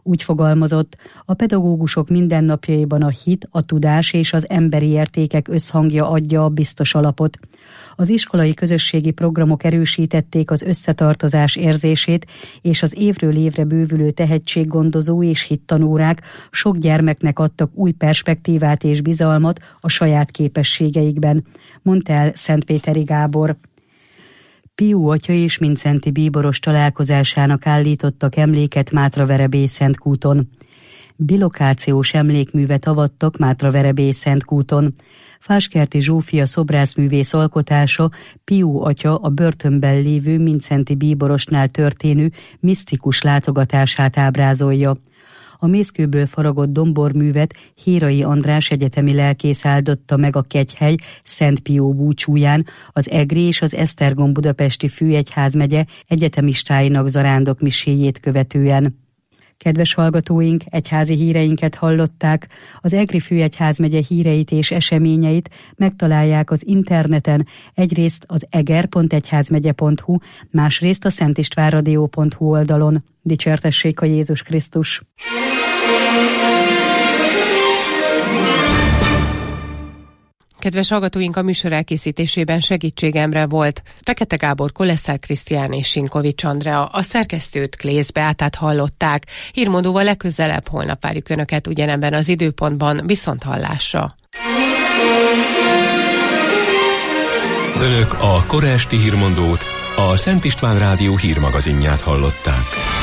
Úgy fogalmazott, a pedagógusok mindennapjaiban a hit, a tudás és az emberi értékek összhangja adja a biztos alapot. Az iskolai közösségi programok erősítették az összetartozás érzését, és az évről évre bővülő tehetséggondozó és hittanórák sok gyermeknek adtak új perspektívát és bizalmat a saját képességeikben, mondta el Szentpéteri Gábor. Pius atya és Mindszenty bíboros találkozásának állítottak emléket Mátraverebély-Szentkúton. Bilokációs emlékművet avattak Mátraverebély-Szentkúton. Fáskerti Zsófia szobrászművész alkotása Pius atya a börtönben lévő Mindszenty bíborosnál történő misztikus látogatását ábrázolja. A mészkőből faragott domborművet Hérai András egyetemi lelkész áldotta meg a Kegyhely Szent Pió búcsúján az Egri és az Esztergom budapesti főegyházmegye egyetemistáinak zarándokmiséjét követően. Kedves hallgatóink, egyházi híreinket hallották. Az Egri főegyházmegye híreit és eseményeit megtalálják az interneten, egyrészt az eger.egyházmegye.hu, másrészt a szentistvánradio.hu oldalon. Dicsértessék a Jézus Krisztus! Kedves hallgatóink, a műsor elkészítésében segítségemre volt Fekete Gábor, Koleszár Krisztián és Sinkovics Andrea. A szerkesztőt, Klész Beátát hallották. Hírmondóval legközelebb holnap várjuk Önöket ugyanebben az időpontban. Viszonthallásra! Önök a kora esti hírmondót, a Szent István Rádió hírmagazinját hallották.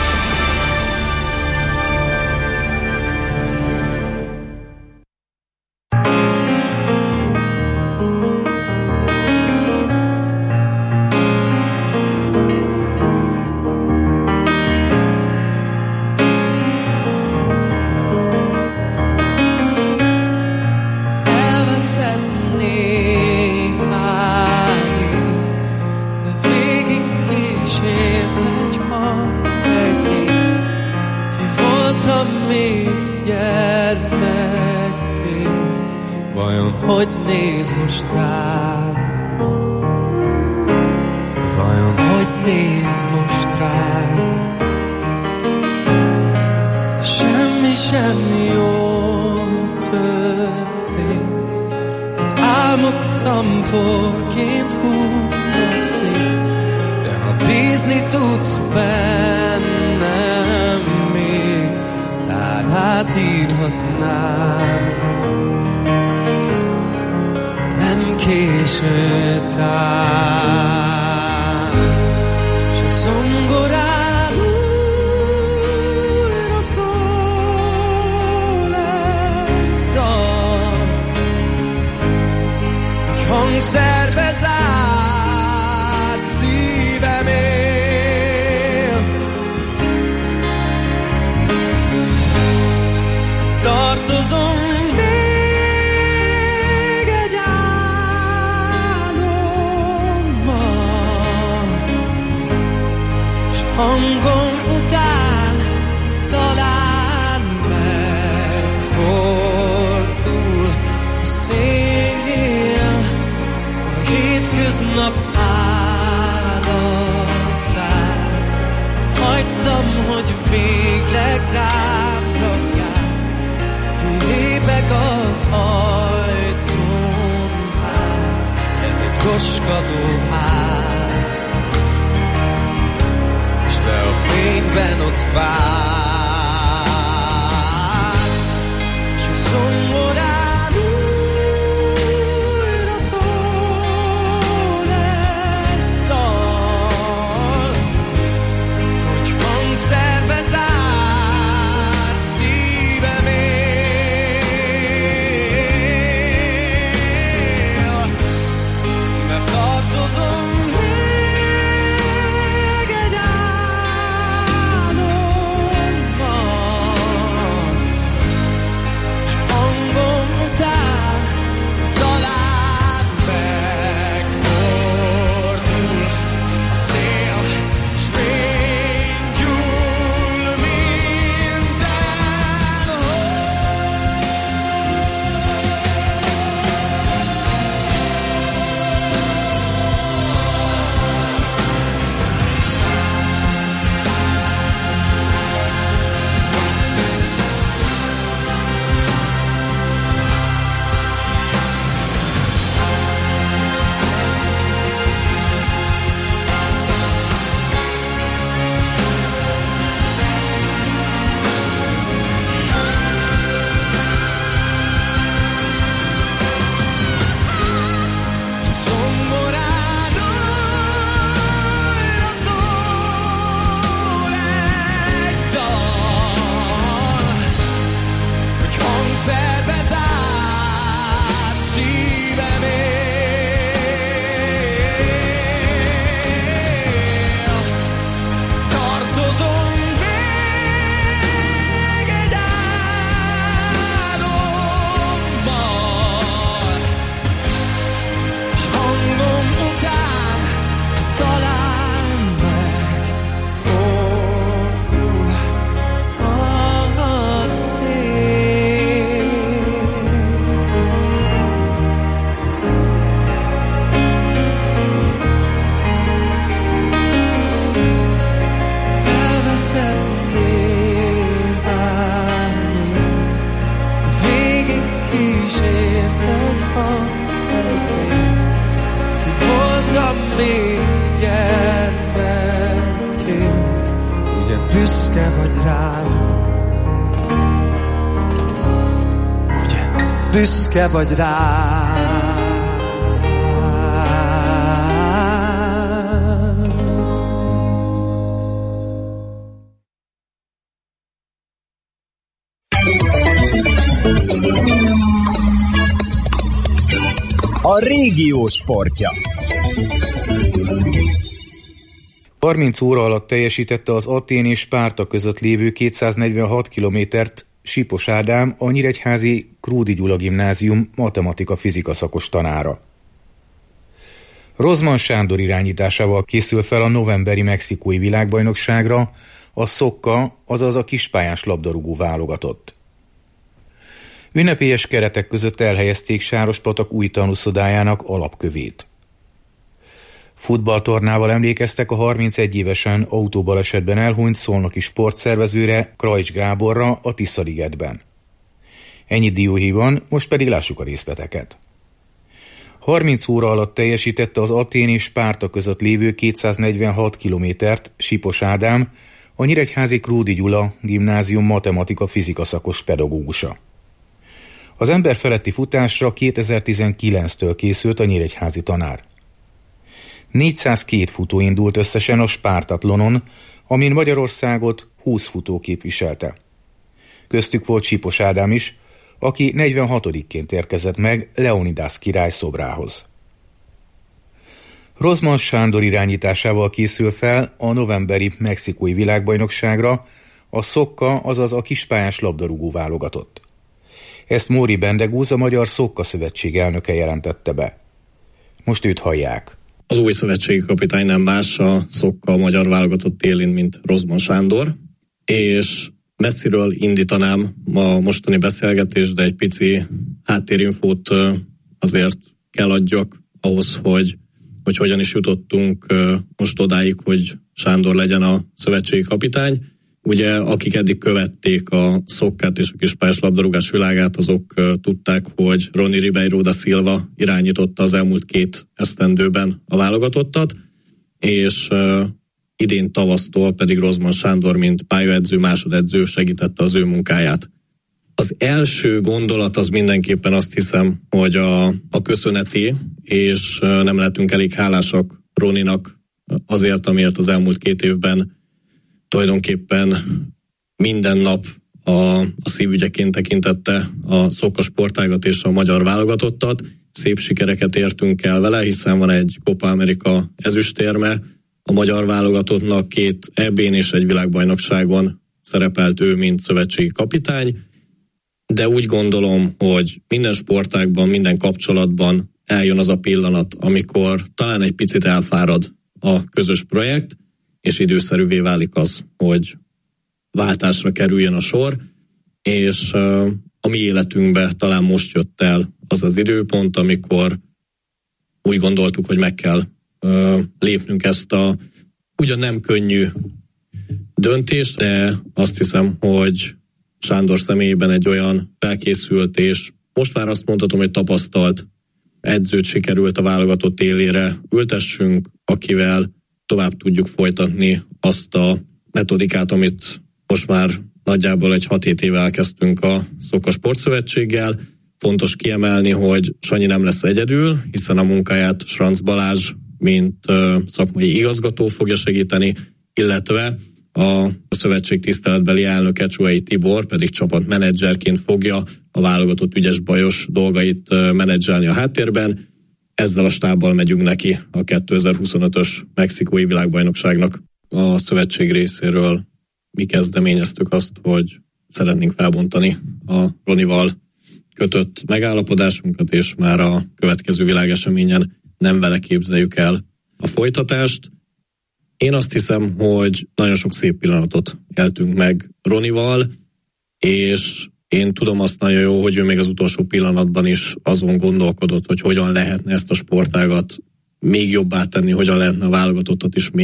büszke vagy rá. A régió sportja. 30 óra alatt teljesítette az Atén és Spárta között lévő 246 kilométert Sipos Ádám, a Nyíregyházi Krúdy Gyula Gimnázium matematika-fizika szakos tanára. Rozman Sándor irányításával készül fel a novemberi mexikói világbajnokságra a Szokka, azaz a kispályás labdarúgó válogatott. Ünnepélyes keretek között elhelyezték Sárospatak új tanúszodájának alapkövét. Futballtornával emlékeztek a 31 évesen autóbalesetben elhunyt szolnoki sportszervezőre, Krajcs Gáborra a Tiszaligetben. Ennyit dióhéjban, most pedig lássuk a részleteket. 30 óra alatt teljesítette az Atén és Spárta között lévő 246 kilométert Sipos Ádám, a Nyíregyházi Krúdy Gyula Gimnázium matematika-fizika szakos pedagógusa. Az emberfeletti futásra 2019-től készült a nyíregyházi tanár. 402 futó indult összesen a Spártatlonon, amin Magyarországot 20 futó képviselte. Köztük volt Sipos Ádám is, aki 46-ként érkezett meg Leonidas király szobrához. Rozman Sándor irányításával készül fel a novemberi mexikói világbajnokságra a Szokka, azaz a kispályás labdarúgó válogatott. Ezt Móri Bendegúz, a Magyar Szokka Szövetség elnöke jelentette be. Most őt hallják. Az új szövetségi kapitány nem más a Szokka magyar válogatott élén, mint Rozman Sándor, és messziről indítanám a mostani beszélgetést, de egy pici háttérinfót azért kell adjak ahhoz, hogy hogyan is jutottunk most odáig, hogy Sándor legyen a szövetségi kapitány. Ugye, akik eddig követték a Szokkát és a kispályás labdarúgás világát, azok tudták, hogy Rony Ribeiro da Silva irányította az elmúlt 2 esztendőben a válogatottat, és idén tavasztól pedig Rozman Sándor, mint pályaedző, másodedző segítette az ő munkáját. Az első gondolat az mindenképpen azt hiszem, hogy a köszöneti, és nem lehetünk elég hálásak Roninak azért, amiért az elmúlt 2 évben tulajdonképpen minden nap a szívügyeként tekintette a Szokka sportágat és a magyar válogatottat. Szép sikereket értünk el vele, hiszen van egy Copa America ezüstérme, a magyar válogatottnak 2 EB-n és egy világbajnokságon szerepelt ő, mint szövetségi kapitány, de úgy gondolom, hogy minden sportágban, minden kapcsolatban eljön az a pillanat, amikor talán egy picit elfárad a közös projekt, és időszerűvé válik az, hogy váltásra kerüljön a sor, és a mi életünkbe talán most jött el az az időpont, amikor úgy gondoltuk, hogy meg kell lépnünk ezt a ugyan nem könnyű döntést, de azt hiszem, hogy Sándor személyében egy olyan felkészült, és most már azt mondhatom, hogy tapasztalt edzőt sikerült a válogatott élére ültessünk, akivel tovább tudjuk folytatni azt a metodikát, amit most már nagyjából egy 6-7 éve elkezdtünk a Szokka Sportszövetséggel. Fontos kiemelni, hogy Sanyi nem lesz egyedül, hiszen a munkáját Schranz Balázs, mint szakmai igazgató fogja segíteni, illetve a szövetség tiszteletbeli elnöke Csuhai Tibor pedig csapatmenedzserként fogja a válogatott ügyes-bajos dolgait menedzselni a háttérben. Ezzel a stábbal megyünk neki a 2025-ös mexikói világbajnokságnak. A szövetség részéről mi kezdeményeztük azt, hogy szeretnénk felbontani a Ronival kötött megállapodásunkat, és már a következő világeseményen nem vele képzeljük el a folytatást. Én azt hiszem, hogy nagyon sok szép pillanatot éltünk meg Ronival, és én tudom azt nagyon jó, hogy ő még az utolsó pillanatban is azon gondolkodott, hogy hogyan lehetne ezt a sportágat még jobbá tenni, hogyan lehetne a válogatottat is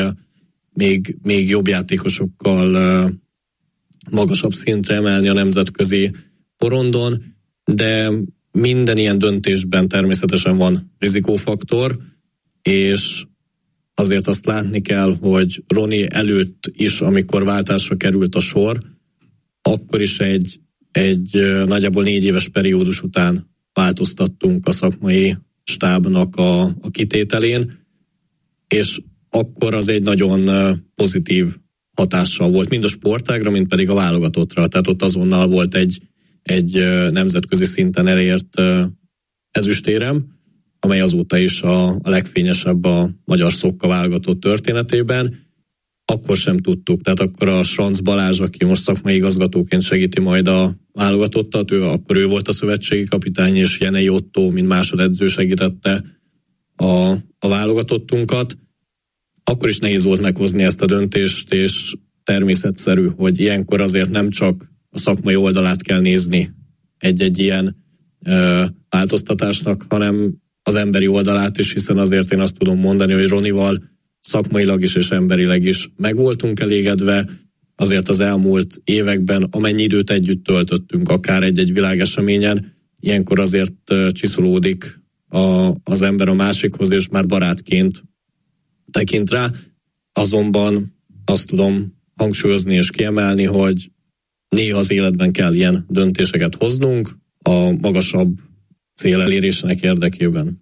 még jobb játékosokkal magasabb szintre emelni a nemzetközi porondon, de minden ilyen döntésben természetesen van rizikófaktor, és azért azt látni kell, hogy Roni előtt is, amikor váltásra került a sor, akkor is egy egy nagyjából 4 éves periódus után változtattunk a szakmai stábnak a kitételén, és akkor az egy nagyon pozitív hatással volt, mind a sportágra, mind pedig a válogatottra. Tehát ott azonnal volt egy nemzetközi szinten elért ezüstérem, amely azóta is a legfényesebb a magyar szokka válogatott történetében. Akkor sem tudtuk, tehát akkor a Schranz Balázs, aki most szakmai igazgatóként segíti majd a válogatottat, akkor ő volt a szövetségi kapitány, és Jenei Otto, mint másodedző segítette a válogatottunkat. Akkor is nehéz volt meghozni ezt a döntést, és természetszerű, hogy ilyenkor azért nem csak a szakmai oldalát kell nézni egy ilyen változtatásnak, hanem az emberi oldalát is, hiszen azért én azt tudom mondani, hogy Ronival szakmailag is és emberileg is meg voltunk elégedve, azért az elmúlt években, amennyi időt együtt töltöttünk, akár egy világeseményen, ilyenkor azért csiszolódik az ember a másikhoz, és már barátként tekint rá. Azonban azt tudom hangsúlyozni és kiemelni, hogy néha az életben kell ilyen döntéseket hoznunk a magasabb cél elérésének érdekében.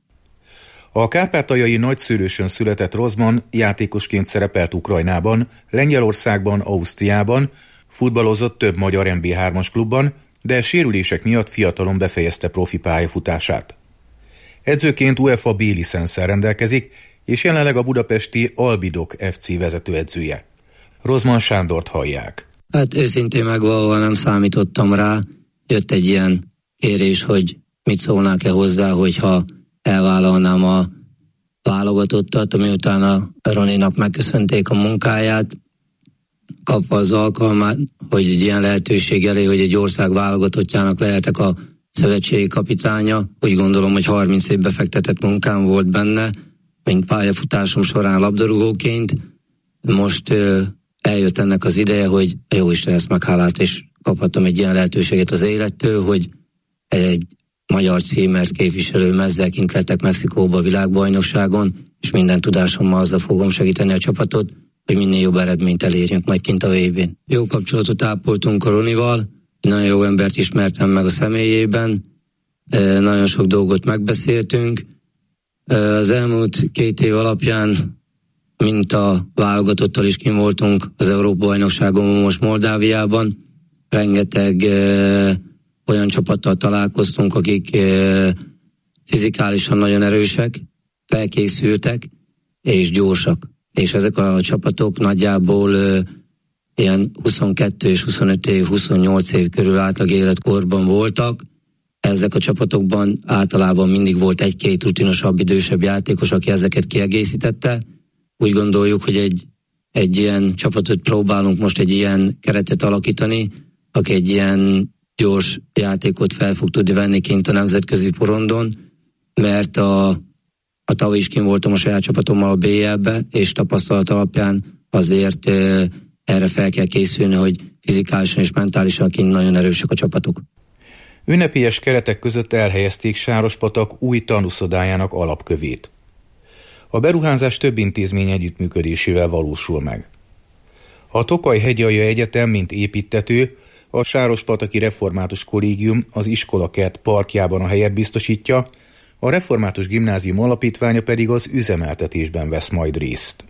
A kárpátaljai Nagyszőlősön született Rozman játékosként szerepelt Ukrajnában, Lengyelországban, Ausztriában, futballozott több magyar NB3-as klubban, de sérülések miatt fiatalon befejezte profi pályafutását. Edzőként UEFA B-licenszel rendelkezik, és jelenleg a budapesti Albidok FC vezetőedzője. Rozman Sándort hallják. Hát őszintén megvalóan nem számítottam rá. Jött egy ilyen kérés, hogy mit szólnák-e hozzá, hogyha elvállalnám a válogatottat, miután a Roninak megköszönték a munkáját, kapva az alkalmát, hogy egy ilyen lehetőség elé, hogy egy ország válogatottjának lehetek a szövetségi kapitánya. Úgy gondolom, hogy 30 év befektetett munkám volt benne, mint pályafutásom során labdarúgóként. Most eljött ennek az ideje, hogy a Jóisten ezt meghálált, és kaphattam egy ilyen lehetőséget az élettől, hogy egy magyar címert képviselő mezzelként lettek Mexikóba a világbajnokságon, és minden tudásommal azzal fogom segíteni a csapatot, hogy minél jobb eredményt elérjünk majd kint a VB-n. Jó kapcsolatot ápoltunk a Ronival, nagyon jó embert ismertem meg a személyében, nagyon sok dolgot megbeszéltünk. Az elmúlt 2 év alapján, mint a válogatottal is kint voltunk az Európa-bajnokságon most Moldáviában, rengeteg olyan csapattal találkoztunk, akik fizikálisan nagyon erősek, felkészültek és gyorsak. És ezek a csapatok nagyjából ilyen 22 és 25 év, 28 év körül átlag életkorban voltak. Ezek a csapatokban általában mindig volt 1-2 rutinosabb, idősebb játékos, aki ezeket kiegészítette. Úgy gondoljuk, hogy egy ilyen csapatot próbálunk most egy ilyen keretet alakítani, aki egy ilyen gyors játékot fel fog tudni venni kint a nemzetközi porondon, mert a tavaly is kint voltam a saját csapatommal a BL-be, és tapasztalat alapján azért erre fel kell készülni, hogy fizikálisan és mentálisan kint nagyon erősek a csapatok. Ünnepélyes keretek között elhelyezték Sárospatak új tanúszodájának alapkövét. A beruházás több intézmény együttműködésével valósul meg. A Tokaj-hegyalja Egyetem, mint építtető, a Sárospataki Református Kollégium az iskolakert parkjában a helyet biztosítja, a Református Gimnázium alapítványa pedig az üzemeltetésben vesz majd részt.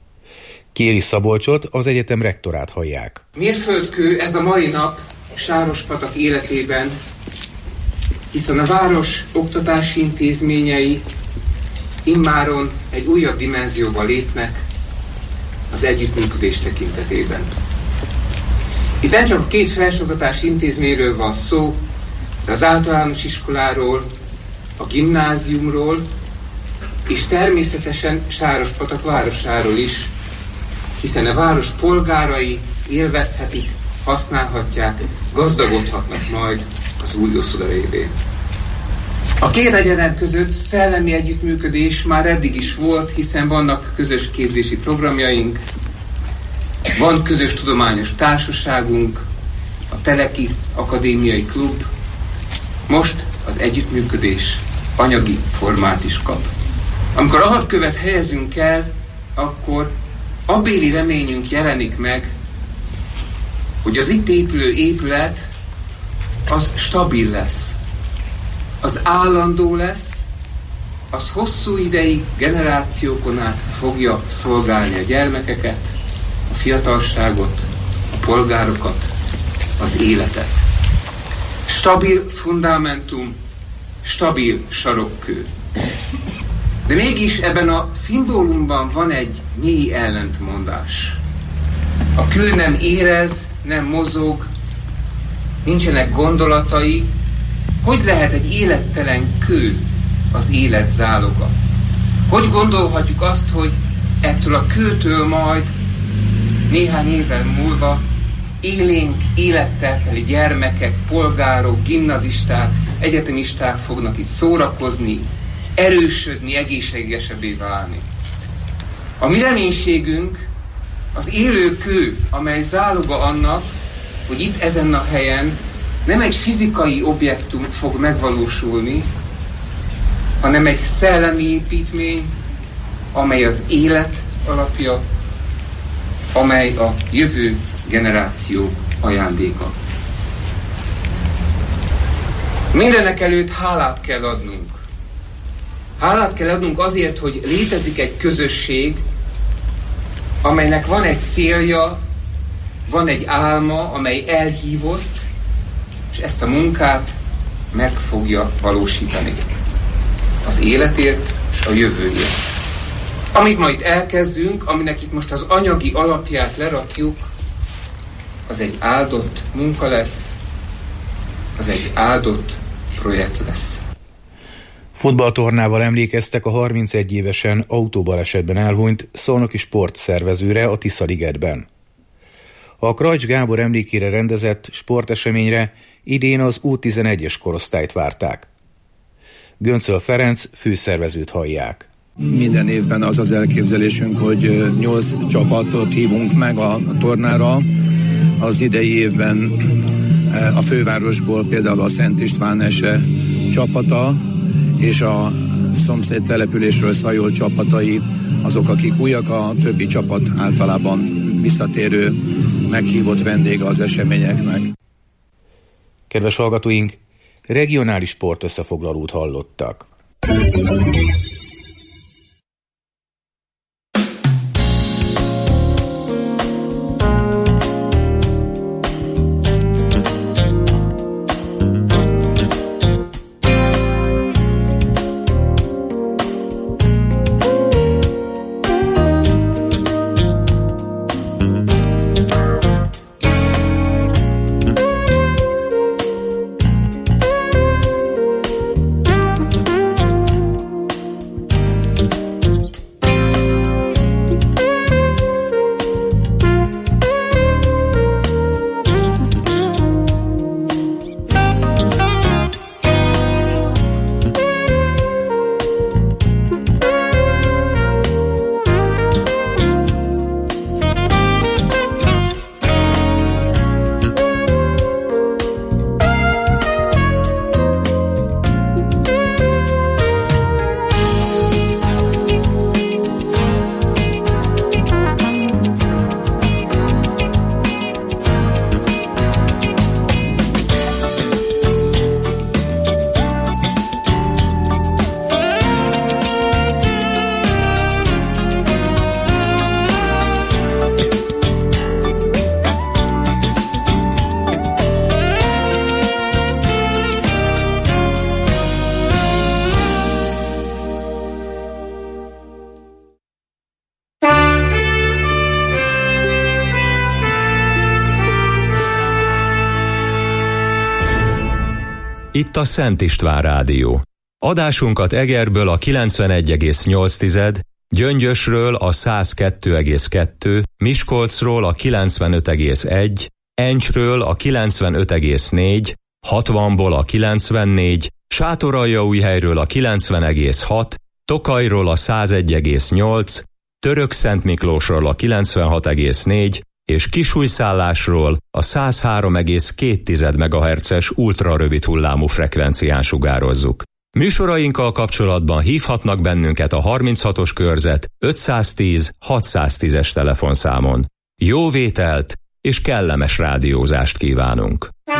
Kéri Szabolcsot, az egyetem rektorát hallják. Mérföldkő ez a mai nap Sárospatak életében, hiszen a város oktatási intézményei immáron egy újabb dimenzióba lépnek az együttműködés tekintetében. Itt nem csak 2 felsőoktatási intézményről van szó, de az általános iskoláról, a gimnáziumról, és természetesen Sárospatak városáról is, hiszen a város polgárai élvezhetik, használhatják, gazdagodhatnak majd az új uszoda révén. A 2 egyetem között szellemi együttműködés már eddig is volt, hiszen vannak közös képzési programjaink, van közös tudományos társaságunk, a Teleki Akadémiai Klub, most az együttműködés anyagi formát is kap. Amikor alapkövet helyezünk el, akkor abbéli reményünk jelenik meg, hogy az itt épülő épület az stabil lesz, az állandó lesz, az hosszú ideig, generációkon át fogja szolgálni a gyermekeket, a fiatalságot, a polgárokat, az életet. Stabil fundamentum, stabil sarokkő. De mégis ebben a szimbólumban van egy mély ellentmondás. A kő nem érez, nem mozog, nincsenek gondolatai. Hogy lehet egy élettelen kő az élet záloga? Hogy gondolhatjuk azt, hogy ettől a kőtől majd néhány évvel múlva élénk, élettel teli gyermekek, polgárok, gimnazisták, egyetemisták fognak itt szórakozni, erősödni, egészségesebbé válni. A mi reménységünk az élő kő, amely záloga annak, hogy itt ezen a helyen nem egy fizikai objektum fog megvalósulni, hanem egy szellemi építmény, amely az élet alapja, amely a jövő generáció ajándéka. Mindenek előtt hálát kell adnunk. Hálát kell adnunk azért, hogy létezik egy közösség, amelynek van egy célja, van egy álma, amely elhívott, és ezt a munkát meg fogja valósítani. Az életért és a jövőért. Amit ma itt elkezdünk, aminek itt most az anyagi alapját lerakjuk, az egy áldott munka lesz, az egy áldott projekt lesz. Futballtornával emlékeztek a 31 évesen autóbalesetben elhunyt szolnoki sportszervezőre a Tiszaligetben. A Krajcs Gábor emlékére rendezett sporteseményre idén az U11-es korosztályt várták. Göncöl Ferenc főszervezőt hallják. Minden évben az az elképzelésünk, hogy 8 csapatot hívunk meg a tornára. Az idei évben a fővárosból például a Szent István Ese csapata, és a szomszéd településről Szajol csapatai azok, akik újak, a többi csapat általában visszatérő, meghívott vendége az eseményeknek. Kedves hallgatóink, regionális sportösszefoglalót hallottak. Itt a Szent István Rádió. Adásunkat Egerből a 91,8, Gyöngyösről a 102,2, Miskolcról a 95,1, Encsről a 95,4, 60-ból a 94, Sátoraljaújhelyről a 90,6, Tokajról a 101,8, Törökszentmiklósról a 96,4 és Kisújszállásról a 103,2 MHz-es ultrarövid hullámú frekvencián sugározzuk. Műsorainkkal kapcsolatban hívhatnak bennünket a 36-os körzet 510 610-es telefonszámon. Jó vételt és kellemes rádiózást kívánunk!